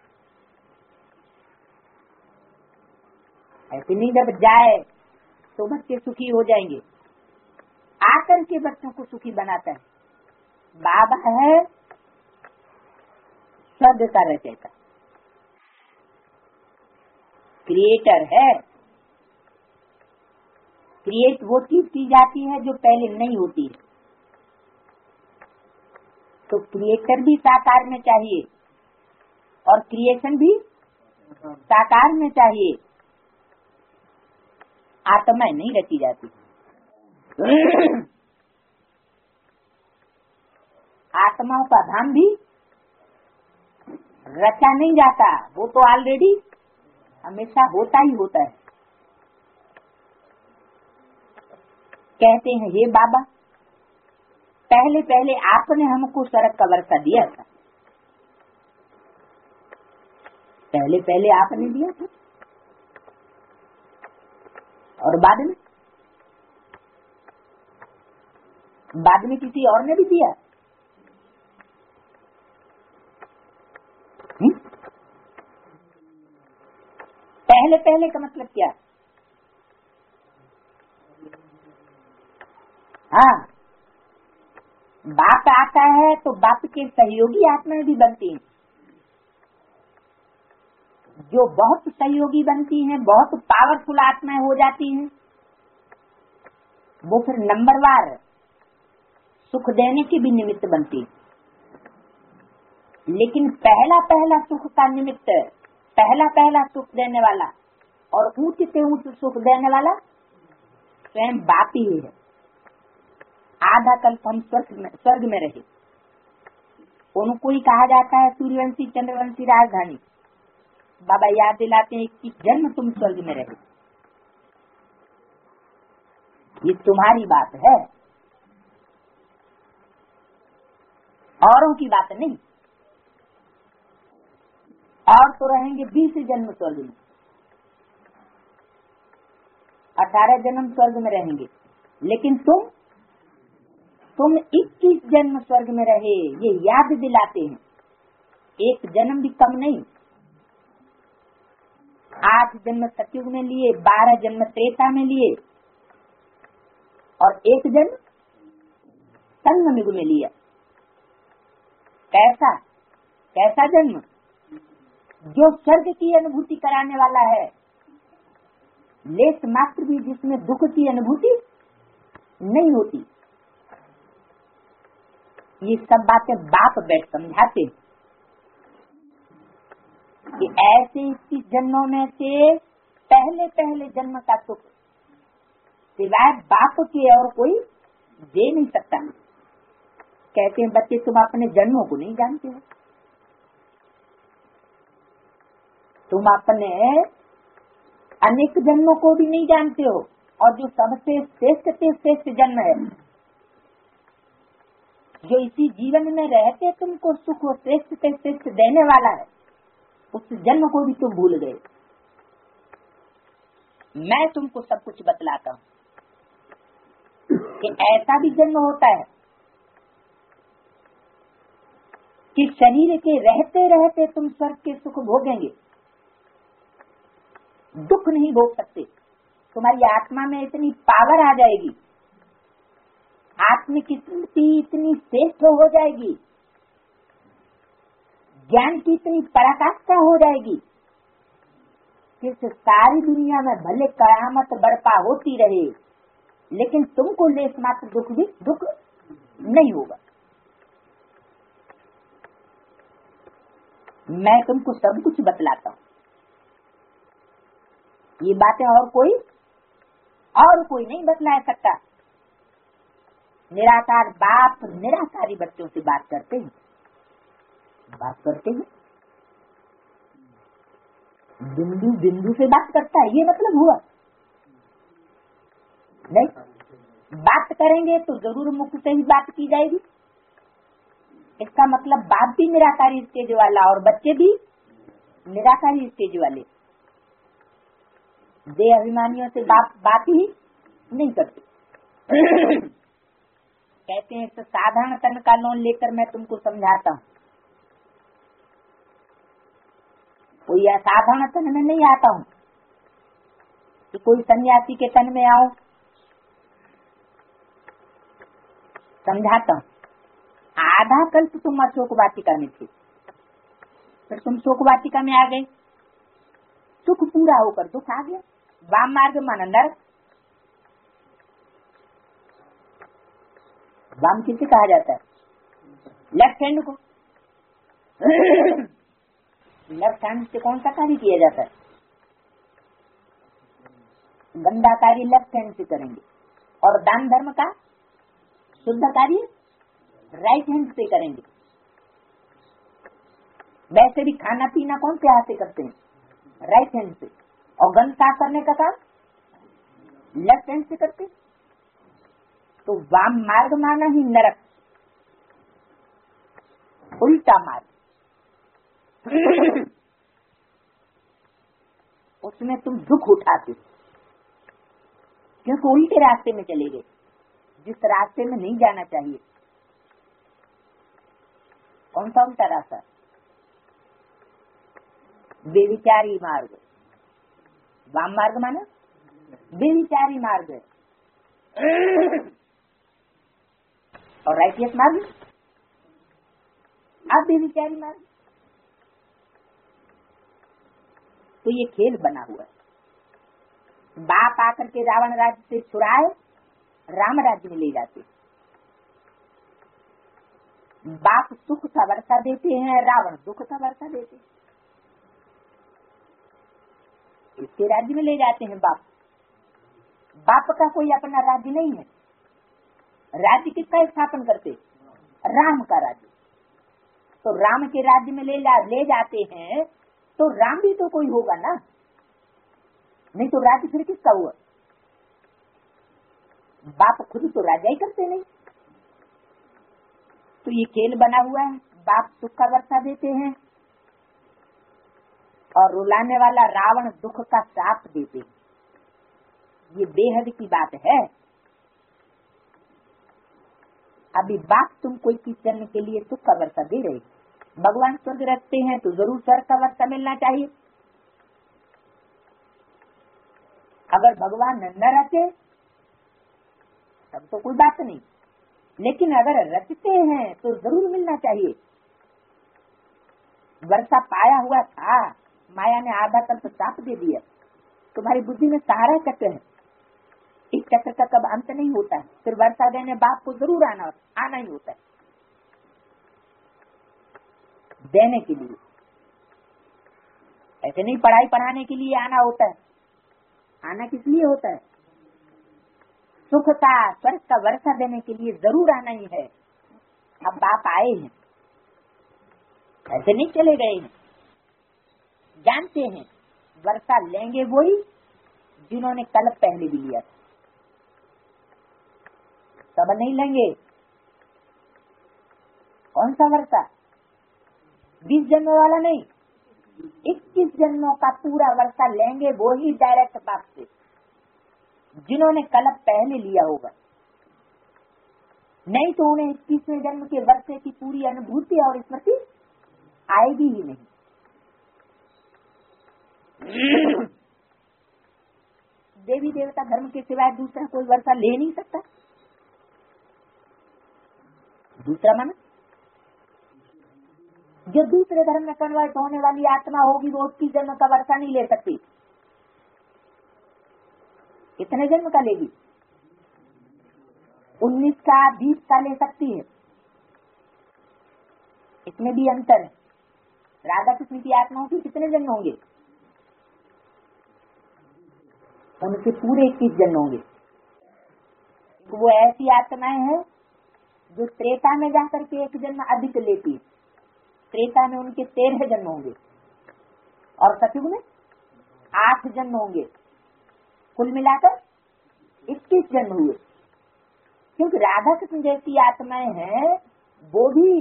ऐसे नहीं जब जाए तो बच्चे सुखी हो जाएंगे, आकर के बच्चों को सुखी बनाता है। बाबा है स्वर्ग का रचयिता, क्रिएटर है। क्रिएट वो चीज की जाती है जो पहले नहीं होती है, तो क्रिएटर भी साकार में चाहिए और क्रिएशन भी साकार में चाहिए। आत्माएं नहीं रची जाती। आत्माओं का धाम भी रचा नहीं जाता, वो तो ऑलरेडी हमेशा होता ही होता है। कहते हैं हे बाबा, पहले पहले आपने हमको सड़क का वर्षा दिया था, पहले पहले आपने दिया था, और बाद में बाद में किसी और ने भी दिया। हुँ? पहले पहले का मतलब क्या? हाँ, बाप आता है तो बाप के सहयोगी आत्माएं भी बनती हैं, जो बहुत सहयोगी बनती हैं, बहुत पावरफुल आत्माएं हो जाती हैं। वो फिर नंबरवार सुख देने की भी निमित्त बनती है। लेकिन पहला पहला सुख का निमित्त, पहला पहला सुख देने वाला और ऊंच से ऊंच सुख देने वाला स्वयं बाप ही है। आधा कल्प हम स्वर्ग में स्वर्ग में रहे, उनको ही कहा जाता है सूर्यवंशी चंद्रवंशी राजधानी। बाबा याद दिलाते हैं कि जन्म तुम स्वर्ग में रहे, ये तुम्हारी बात है, औरों की बात नहीं। और तो रहेंगे बीस जन्म स्वर्ग में, अठारह जन्म स्वर्ग में रहेंगे, लेकिन तुम तुम इक्कीस जन्म स्वर्ग में रहे, ये याद दिलाते हैं। एक जन्म भी कम नहीं। आठ जन्म सतयुग में लिए, बारह जन्म त्रेता में लिए और एक जन्म संगम युग में लिया। कैसा कैसा जन्म? जो स्वर्ग की अनुभूति कराने वाला है, लेस मात्र भी जिसमें दुख की अनुभूति नहीं होती। ये सब बातें बाप बैठ समझाते कि ऐसे इक्कीस जन्मों में से पहले पहले जन्म का सुख सिवाय बाप के और कोई दे नहीं सकता। कहते हैं बच्चे तुम अपने जन्मों को नहीं जानते हो, तुम अपने अनेक जन्मों को भी नहीं जानते हो, और जो सबसे श्रेष्ठ से श्रेष्ठ जन्म है, जो इसी जीवन में रहते तुमको सुख श्रेष्ठ से श्रेष्ठ देने वाला है, उस जन्म को भी तुम भूल गए। मैं तुमको सब कुछ बतलाता हूँ कि ऐसा भी जन्म होता है कि शरीर के रहते रहते तुम स्वर्ग के सुख भोगेंगे, दुख नहीं भोग सकते। तुम्हारी आत्मा में इतनी पावर आ जाएगी, आत्मिक स्थिति इतनी श्रेष्ठ हो जाएगी, ज्ञान की इतनी पराकाष्ठा हो जाएगी कि इस सारी दुनिया में भले कयामत बर्पा होती रहे, लेकिन तुमको लेस मात्र दुख भी दुख नहीं होगा। मैं तुमको सब कुछ बतलाता हूँ, ये बातें और कोई और कोई नहीं बतला सकता। निराकार बाप निराकारी बच्चों से बात करते हैं, बात करते हैं, बिंदु बिंदु से बात करता है, ये मतलब हुआ नहीं। बात करेंगे तो जरूर मुख से ही बात की जाएगी। इसका मतलब बाप भी निराकारी स्टेज वाला और बच्चे भी निराकारी स्टेज वाले। देह अभिमानियों से बाप बात ही नहीं करते। कहते हैं तो साधारण तन का लोन लेकर मैं तुमको समझाता हूँ, कोई असाधारण तन में नहीं आता हूँ कि कोई सन्यासी के तन में आओ। समझाता हूँ। आधा कल तो तुम अशोक वाटिका में थे, फिर तुम शोक वाटिका में आ गए, सुख पूरा होकर दुख आ गया। वाम मार्ग माना नरक। वाम किसे कहा जाता है? लेफ्ट हैंड को। लेफ्ट हैंड से कौन सा कार्य किया जाता है? गंदा कार्य लेफ्ट हैंड से करेंगे, और दान धर्म का शुद्ध कार्य राइट हैंड से करेंगे। वैसे भी खाना पीना कौन से हाथ से करते हैं? राइट हैंड से। और गंद साफ करने का काम लेफ्ट हैंड से करते। तो वाम मार्ग माना ही नरक, उल्टा मार्ग। उसमें तुम दुख उठाते क्योंकि उल्टे रास्ते में चले गए, जिस रास्ते में नहीं जाना चाहिए। कौन सा उल्टा रास्ता? बेविचारी मार्ग। वाम मार्ग माना बेविचारी मार्ग है, और राइटियस मार्ग अब बेविचारी मार्ग। तो ये खेल बना हुआ है। बाप आकर के रावण राज्य से छुड़ाए राम राज्य में ले जाते। बाप सुख का वर्षा देते हैं, रावण दुख का वर्षा देते हैं। इसके राज्य में ले जाते हैं बाप। बाप का कोई अपना राज्य नहीं है। राज्य किसका स्थापन करते? राम का राज्य। तो राम के राज्य में ले जा ले जाते हैं तो राम भी तो कोई होगा ना, नहीं तो राज्य फिर किसका हुआ? बाप खुद तो राजा ही करते नहीं। तो ये खेल बना हुआ है। बाप सुख का वर्षा देते हैं और रुलाने वाला रावण दुख का श्राप देते हैं। ये बेहद की बात है। अभी बाप तुमको इक्कीस जन्म के लिए सुख का वर्षा दे रहे। भगवान स्वर्ग रखते हैं तो जरूर स्वर्ग का वर्षा मिलना चाहिए। अगर भगवान न रचे तब तो कोई बात नहीं, लेकिन अगर रचते हैं तो जरूर मिलना चाहिए। वर्षा पाया हुआ था, माया ने आधा कल्प चाप दे दिया। तुम्हारी बुद्धि में सहारा चक्र है, इस चक्र का कब अंत नहीं होता है। फिर वर्षा देने बाप को जरूर आना आना ही होता है देने के लिए। ऐसे नहीं पढ़ाई पढ़ाने के लिए आना होता है। आना किस लिए होता है? सुख का स्वर्ग का वर्षा देने के लिए जरूर आना ही है। अब बाप आए हैं, ऐसे नहीं चले गए हैं। जानते हैं वर्षा लेंगे वही जिन्होंने कल पहले भी लिया था। सब नहीं लेंगे। कौन सा वर्षा? बीस जन्मों वाला नहीं, इक्कीस जन्मों का पूरा वर्षा लेंगे वो ही डायरेक्ट बाप से, जिन्होंने कल पहले लिया होगा। नहीं तो उन्हें इक्कीसवें जन्म के वर्षे की पूरी अनुभूति और स्मृति आएगी ही नहीं। देवी देवता धर्म के सिवाय दूसरा कोई वर्षा ले नहीं सकता। दूसरा माना जो दूसरे धर्म में कन्वर्ट होने वाली आत्मा होगी वो उसकी जन्म का वर्षा नहीं ले सकती। कितने जन्म का लेगी? उन्नीस का, बीस का ले सकती है। इसमें भी अंतर है। राधा कृष्ण की आत्माओं के कितने जन्म होंगे? उनके पूरे इक्कीस जन्म होंगे। वो ऐसी आत्माएं हैं जो त्रेता में जाकर के एक जन्म अधिक लेती है। त्रेता में उनके तेरह जन्म होंगे और सतयुग में आठ जन्म होंगे। कुल मिलाकर इक्कीस जन्म हुए। क्योंकि राधा कृष्ण जैसी आत्माएं हैं वो भी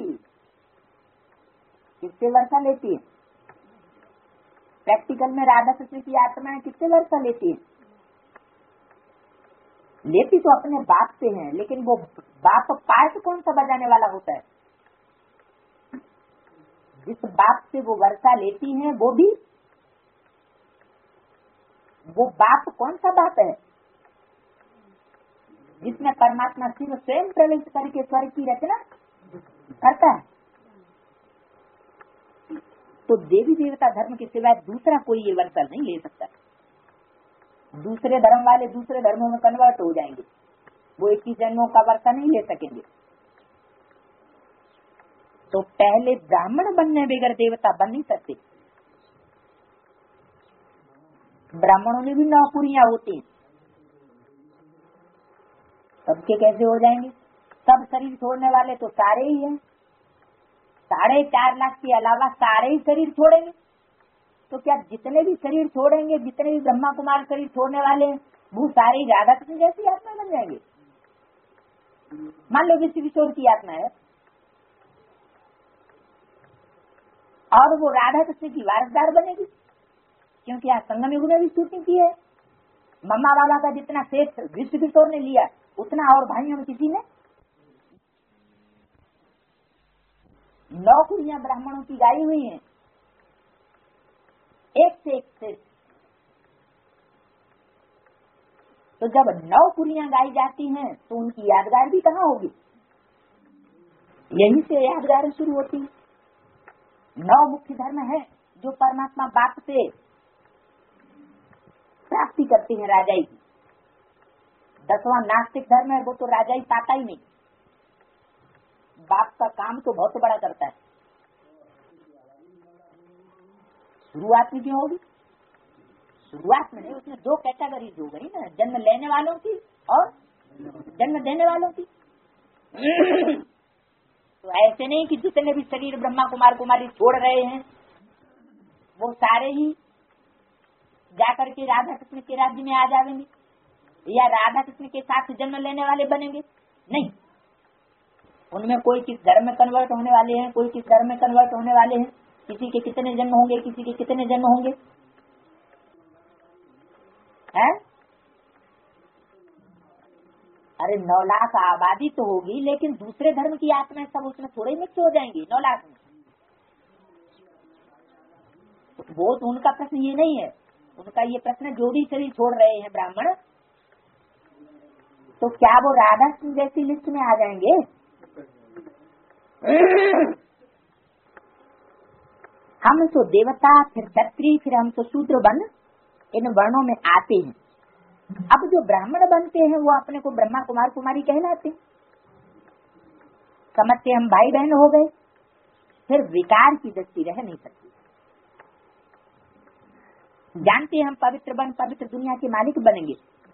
कितने वर्षा लेती है? प्रैक्टिकल में राधा कृष्ण की आत्माएं कितने वर्षा लेती है? लेती तो अपने बाप से हैं, लेकिन वो बाप पार्ट कौन सा बजाने वाला होता है? जिस बाप से वो वर्षा लेती हैं वो भी, वो बाप कौन सा बाप है? जिसमें परमात्मा शिव स्वयं प्रवेश करके स्वर्ग की रचना करता है। तो देवी देवता धर्म के सिवाय दूसरा कोई ये वर्षा नहीं ले सकता। दूसरे धर्म वाले दूसरे धर्मों में कन्वर्ट हो जाएंगे, वो इक्कीस जन्मों का वर्षा नहीं ले सकेंगे। तो पहले ब्राह्मण बनने बगैर देवता बन नहीं सकते। ब्राह्मणों में भी नौकरियां होती हैं, सबके कैसे हो जाएंगे? सब शरीर छोड़ने वाले तो सारे ही हैं। साढ़े चार लाख के अलावा सारे ही शरीर छोड़ेंगे। तो क्या जितने भी शरीर छोड़ेंगे, जितने भी ब्रह्मा कुमार शरीर छोड़ने वाले हैं, वो सारे ही राधा कृष्ण जैसी आत्मा बन जाएंगे? मान लो विश्व किशोर की आत्मा है और वो राधा कृष्ण की वारसदार बनेगी, क्योंकि यहाँ संगम युग में भी शूटिंग की है। मम्मा बाबा का जितना सेठ विश्व किशोर ने लिया उतना और भाइयों में किसी ने। नौ कुड़ियां ब्राह्मणों की गाई हुई हैं, एक से एक सेठ। तो जब नौ कुड़ियां गाई जाती हैं तो उनकी यादगार भी कहाँ होगी? यहीं से यादगार शुरू होती है। नौ मुख्य धर्म है जो परमात्मा बाप से प्राप्ति करते हैं राजाई की। दसवां नास्तिक धर्म है, वो तो राजाई पाता ही नहीं। बाप का काम तो बहुत बड़ा करता है। शुरुआत में क्यों होगी? शुरुआत में नहीं, उसमें दो कैटेगरीज हो गई ना, जन्म लेने वालों की और जन्म देने वालों की। तो ऐसे नहीं कि जितने भी शरीर ब्रह्मा कुमार कुमारी छोड़ रहे हैं वो सारे ही जाकर के राधा कृष्ण के राज्य में आ जाएंगे या राधा कृष्ण के साथ जन्म लेने वाले बनेंगे। नहीं, उनमें कोई किस धर्म में कन्वर्ट होने वाले हैं, कोई किस धर्म में कन्वर्ट होने वाले हैं। किसी के कितने जन्म होंगे, किसी के कितने जन्म होंगे है? अरे नौ लाख आबादी तो होगी, लेकिन दूसरे धर्म की आत्माएं सब उसमें थोड़े मिक्स हो जाएंगी नौ लाख में। वो तो उनका प्रश्न ये नहीं है। उनका ये प्रश्न जो भी शरीर छोड़ रहे हैं ब्राह्मण, तो क्या वो राधा कृष्ण जैसी लिस्ट में आ जाएंगे? हम तो देवता, फिर क्षत्रिय, फिर हम तो शूद्र बन इन वर्णों में आते हैं। अब जो ब्राह्मण बनते हैं वो अपने को ब्रह्मा कुमार कुमारी कहलाते, समझते हम भाई बहन हो गए, फिर विकार की दृष्टि रह नहीं सकती। जानते हम पवित्र बन पवित्र दुनिया के मालिक बनेंगे,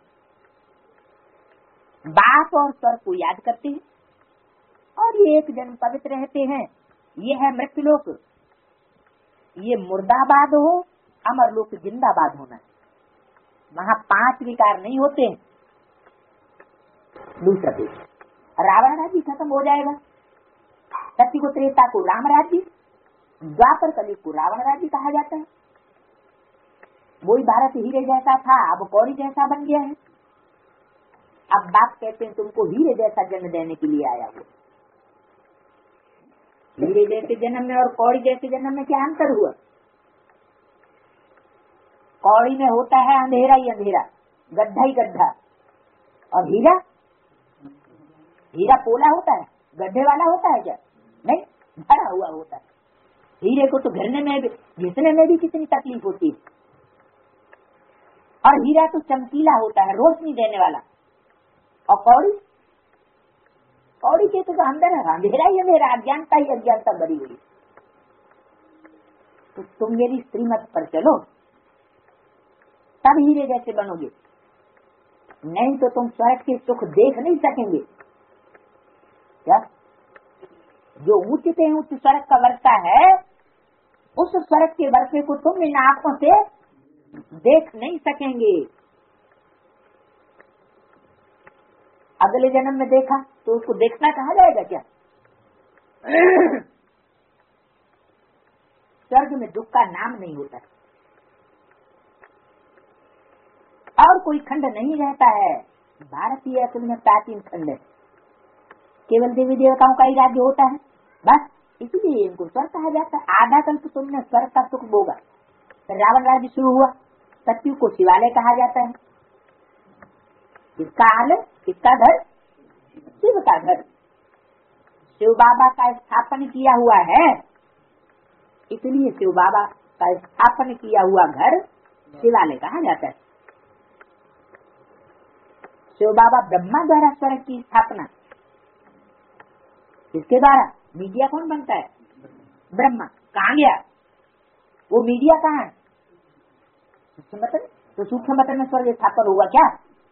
बाप और स्वर को याद करते हैं, और ये एक जन्म पवित्र रहते हैं। ये है मृत्युलोक, ये मुर्दाबाद हो, अमरलोक जिंदाबाद होना है, वहाँ पांच विकार नहीं होते हैं। दूसरा देश रावण राज्य खत्म हो जाएगा, सत्य को त्रेता को राम राज्य, द्वापर कलयुग को रावण राज्य कहा जाता है। वही भारत हीरे जैसा था, अब कौड़ी जैसा बन गया है। अब बाप कहते हैं तुमको हीरे जैसा जन्म देने के लिए आया हो। हीरे जैसे जन्म में और कौड़ी जैसे जन्म में क्या अंतर हुआ? कौड़ी में होता है अंधेरा ही अंधेरा, गड्ढा ही गड्ढा, और हीरा हीरा पोला होता है, गड्ढे वाला होता है क्या? नहीं, भरा हुआ होता है। हीरे को तो घिरने में भी घिसने में भी कितनी तकलीफ होती है, और हीरा तो चमकीला होता है, रोशनी देने वाला। और कौड़ी कौड़ी के तो अंदर है अंधेरा ही अंधेरा, अज्ञानता ही अज्ञानता भरी हुई। तो तुम मेरी श्रीमत पर चलो, तब हीरे जैसे बनोगे, नहीं तो तुम स्वर्ग के सुख देख नहीं सकेंगे। क्या? जो ऊंच से ऊंच स्वर्ग का वर्षा है, उस स्वर्ग के वर्षे को तुम इन आंखों से देख नहीं सकेंगे। अगले जन्म में देखा तो उसको देखना कहा जाएगा क्या? स्वर्ग में दुख का नाम नहीं होता, और कोई खंड नहीं रहता है। भारतीय असल में प्राचीन खंड है, केवल देवी देवताओं का ही राज्य होता है, बस इसलिए इनको स्वर्ग कहा जाता है। आधा कल्प तुमने स्वर्ग का सुख भोगा, फिर रावण राज्य शुरू हुआ, सत्यु को शिवालय कहा जाता है। किसका हाल है? किसका घर? शिव का घर। शिव बाबा का स्थापन किया हुआ है, इसलिए शिव बाबा का स्थापन किया हुआ घर शिवालय कहा जाता है। शिव बाबा ब्रह्मा द्वारा स्वर्ग की स्थापना, किसके द्वारा? मीडिया कौन बनता है? ब्रह्मा। कहाँ गया वो मीडिया? कहाँ है? सूक्ष्म बतन। तो सूक्ष्म बतन में स्वर्ग स्थापन हुआ क्या?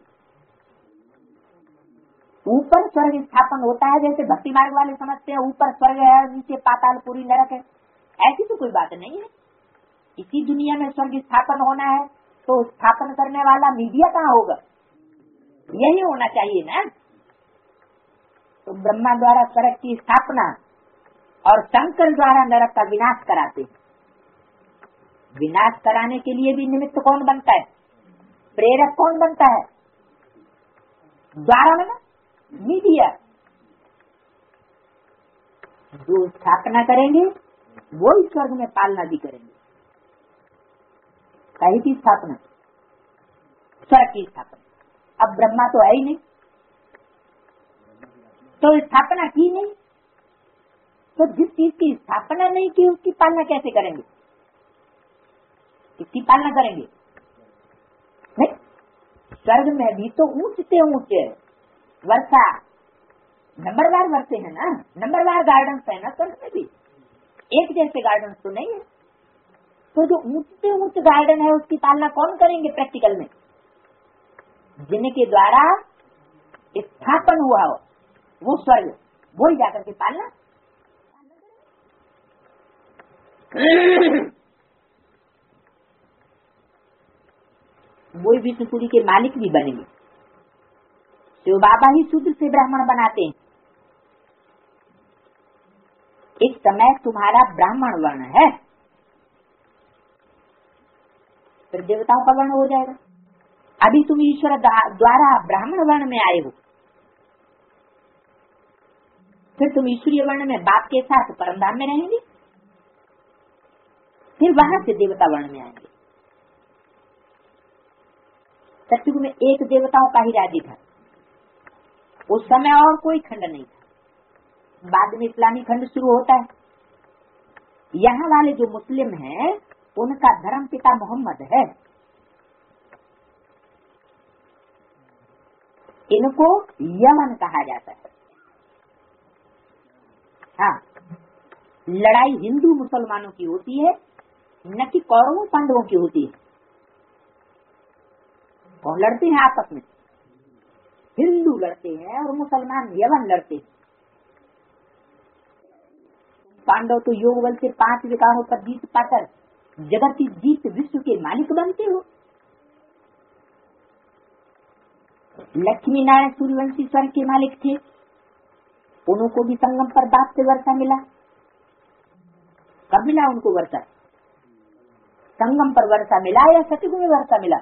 ऊपर स्वर्ग स्थापन होता है, जैसे भक्ति मार्ग वाले समझते हैं ऊपर स्वर्ग है, नीचे पाताल पूरी नरक है। ऐसी तो कोई बात नहीं है। इसी दुनिया में स्वर्ग स्थापन होना है तो स्थापन करने वाला मीडिया कहाँ होगा? यही होना चाहिए ना। तो ब्रह्मा द्वारा स्वर्ग की स्थापना और शंकर द्वारा नरक का विनाश कराते। विनाश कराने के लिए भी निमित्त कौन बनता है? प्रेरक कौन बनता है? द्वारा में ना मीडिया। जो स्थापना करेंगे वो इस स्वर्ग में पालना भी करेंगे। कहीं की स्थापना? स्वर्ग की स्थापना। अब ब्रह्मा तो है ही नहीं, तो स्थापना की नहीं, तो जिस चीज की स्थापना नहीं की उसकी पालना कैसे करेंगे? किसकी पालना करेंगे? नहीं, स्वर्ग में भी तो ऊंचते ऊंचे वर्षा नंबरवार वर्षे है ना, नंबरवार गार्डन है ना स्वर्ग में भी, एक जैसे गार्डन तो नहीं है। तो जो ऊंचते ऊंच गार्डन है उसकी पालना कौन करेंगे प्रैक्टिकल में? जिनके द्वारा स्थापन हुआ हो वो स्वर्ग, वो ही जाकर के पालना। वो विष्णुपुरी के मालिक भी बनेंगे। शिव बाबा ही शूद्र से ब्राह्मण बनाते हैं। इस समय तुम्हारा ब्राह्मण वर्ण है, फिर देवताओं का वर्ण हो जाएगा। अभी तुम ईश्वर द्वारा ब्राह्मण वर्ण में आए हो, फिर तुम ईश्वरीय वर्ण में बाप के साथ परमधाम में रहेंगे, फिर वहां से देवता वर्ण में आएंगे। सतयुग में एक देवताओं का ही राज्य था, उस समय और कोई खंड नहीं था। बाद में इस्लामी खंड शुरू होता है। यहाँ वाले जो मुस्लिम हैं उनका धर्म पिता मोहम्मद है। इनको यमन कहा जाता है। हाँ, लड़ाई हिंदू मुसलमानों की होती है, न कि कौरवों पांडवों की होती है। कौन लड़ते हैं आपस में? हिंदू लड़ते हैं और मुसलमान यमन लड़ते हैं। पांडव तो योग बल से पांच विकारों पर जीत पाकर जगत की जीत विश्व के मालिक बनते हो। लक्ष्मी नारायण सूर्यवंशी स्वर्ग के मालिक थे, उनको भी संगम पर बाप से वर्षा मिला। कब मिला उनको वर्षा? संगम पर वर्षा मिला या सतयुग में वर्षा मिला?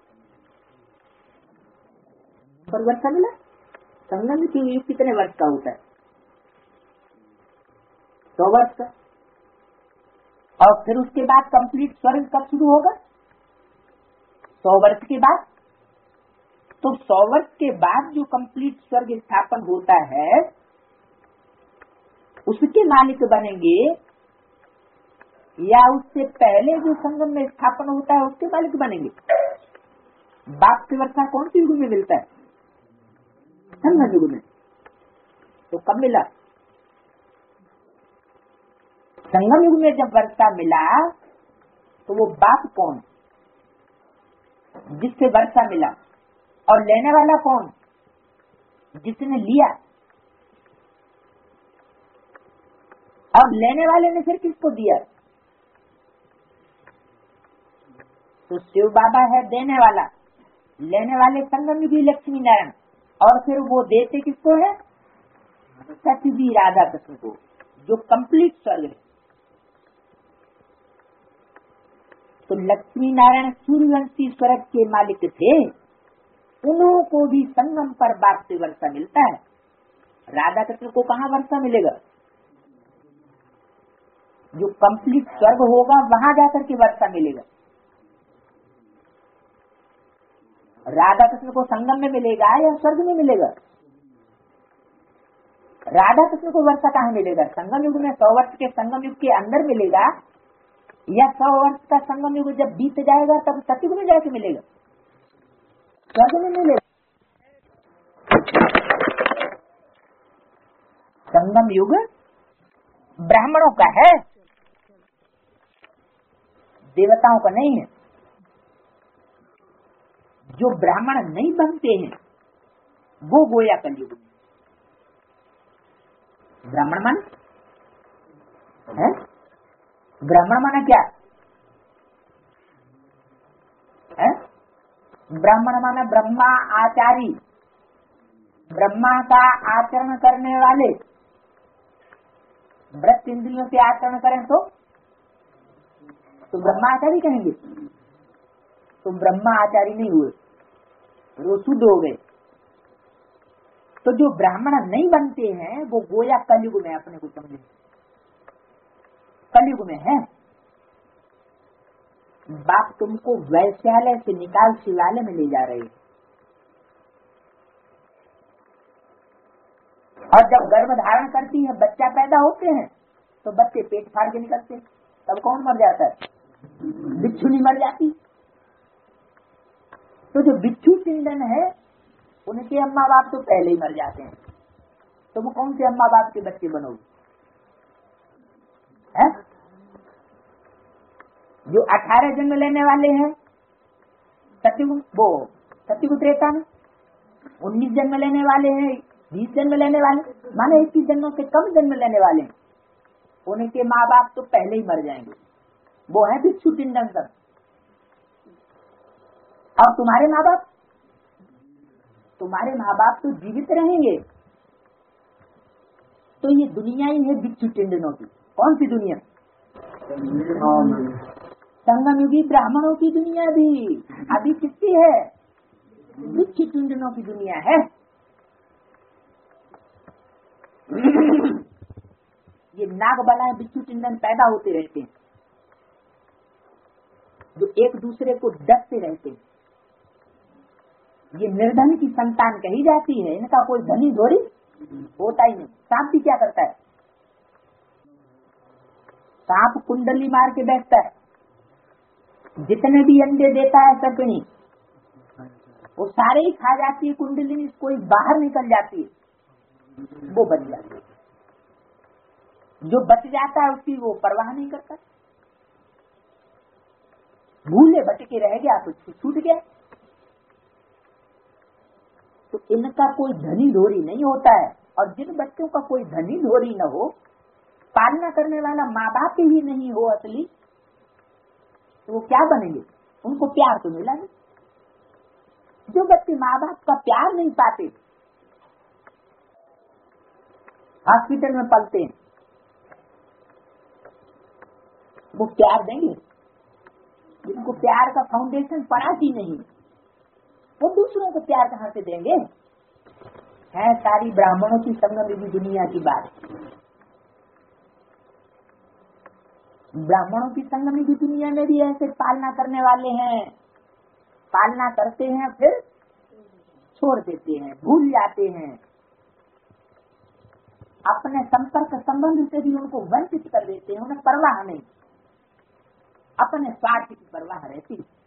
पर वर्षा मिला। संगम की युग कितने वर्ष का होता है? सौ वर्ष का। और फिर उसके बाद कंप्लीट स्वर्ग कब शुरू होगा? सौ वर्ष के बाद। तो सौ वर्ष के बाद जो कंप्लीट स्वर्ग स्थापन होता है उसके मालिक बनेंगे, या उससे पहले जो संगम में स्थापन होता है उसके मालिक बनेंगे? बाप से वर्षा कौन सी युग में मिलता है? संगम युग में। तो कब मिला? संगम युग में जब वर्षा मिला तो वो बाप कौन जिससे वर्षा मिला, और लेने वाला कौन जिसने लिया? और लेने वाले ने फिर किसको दिया? तो शिव बाबा है देने वाला, लेने वाले संगम युगी लक्ष्मी नारायण, और फिर वो देते किसको है? सतयुगी राधा कृष्ण को, जो कंप्लीट स्वर्ग है। तो लक्ष्मी नारायण सूर्यवंशी स्वर्ग के मालिक थे, उन्हों को भी संगम पर बाप से वर्षा मिलता है। राधा कृष्ण को कहाँ वर्षा मिलेगा? जो कंप्लीट स्वर्ग होगा वहां जाकर के वर्षा मिलेगा। राधा कृष्ण को संगम में मिलेगा या स्वर्ग में मिलेगा? राधा कृष्ण को वर्षा कहाँ मिलेगा? संगम युग में। सौ वर्ष के संगम युग के अंदर मिलेगा, या सौ वर्ष का संगम युग जब बीत जाएगा तब सतयुग में जाके मिलेगा? स्वर्ग में मिलेगा। संगम युग ब्राह्मणों का है, देवताओं का नहीं है। जो ब्राह्मण नहीं बनते हैं वो गोया कलयुग में। ब्राह्मण माना है? ब्राह्मण माना क्या है? ब्राह्मण माना ब्रह्मा आचारी, ब्रह्मा का आचरण करने वाले। व्रत इंद्रियों से आचरण करें तो तो ब्रह्मा आचारी कहेंगे। तो ब्रह्मा आचारी नहीं हुए, वो शुद्ध हो गए। तो जो ब्राह्मण नहीं बनते हैं वो गोया कलयुग में अपने को समझे, कलयुग में है। बाप तुमको वैश्यालय से निकाल शिवालय में ले जा रहे हैं, और जब गर्भ धारण करती है, बच्चा पैदा होते हैं, तो बच्चे पेट फाड़ के निकलते, तब कौन मर जाता है? बिच्छू नहीं मर जाती। तो जो बिच्छू पिंडन है उनके अम्मा बाप तो पहले ही मर जाते हैं, तो वो कौन से अम्मा बाप के बच्चे बनोगे? है? जो अठारह जन्म लेने वाले हैं सतयुग, वो सतयुग त्रेता में, उन्नीस जन्म लेने वाले हैं, बीस जन्म लेने वाले, माने इक्कीस जन्मों से कम जन्म लेने वाले हैं, उनके माँ बाप तो पहले ही मर जाएंगे। वो है बिच्छू पिंडन सब। और तुम्हारे माँ बाप, तुम्हारे माँ बाप तो जीवित रहेंगे। तो ये दुनिया ही है बिच्छू पिंडनों की। कौन सी दुनिया? संगम युगी ब्राह्मणों की दुनिया भी अभी किसकी है? बिच्छू पिंडनों की दुनिया है। ये नाग बलाएं बिच्छू पिंडन पैदा होते रहते हैं, जो एक दूसरे को डसते रहते हैं। ये निर्धन की संतान कही जाती है, इनका कोई धनी धोरी होता ही नहीं। सांप भी क्या करता है? सांप कुंडली मार के बैठता है, जितने भी अंडे देता है सर्पिणी वो सारे ही खा जाती है, कुंडली में कोई बाहर निकल जाती है, वो बच जाती है। जो बच जाता है उसकी वो परवाह नहीं करता, भूले भटके रह गया तो छूट गया। तो इनका कोई धनी धोरी नहीं होता है। और जिन बच्चों का कोई धनी धोरी न हो, पालना करने वाला माँ बाप ही नहीं हो असली, तो वो क्या बनेंगे? उनको प्यार तो मिला नहीं। जो बच्चे माँ बाप का प्यार नहीं पाते, हॉस्पिटल में पलते हैं, वो प्यार देंगे? जिनको प्यार का फाउंडेशन पड़ा ही नहीं, वो दूसरों को प्यार कहाँ से देंगे? है सारी ब्राह्मणों की संगम की दुनिया की बात। ब्राह्मणों की संगम की दुनिया में भी ऐसे पालना करने वाले हैं, पालना करते हैं फिर छोड़ देते हैं, भूल जाते हैं, अपने संपर्क संबंध से भी उनको वंचित कर देते हैं, उन्हें परवाह नहीं, अपने स्वार्थ की परवाह रहती है।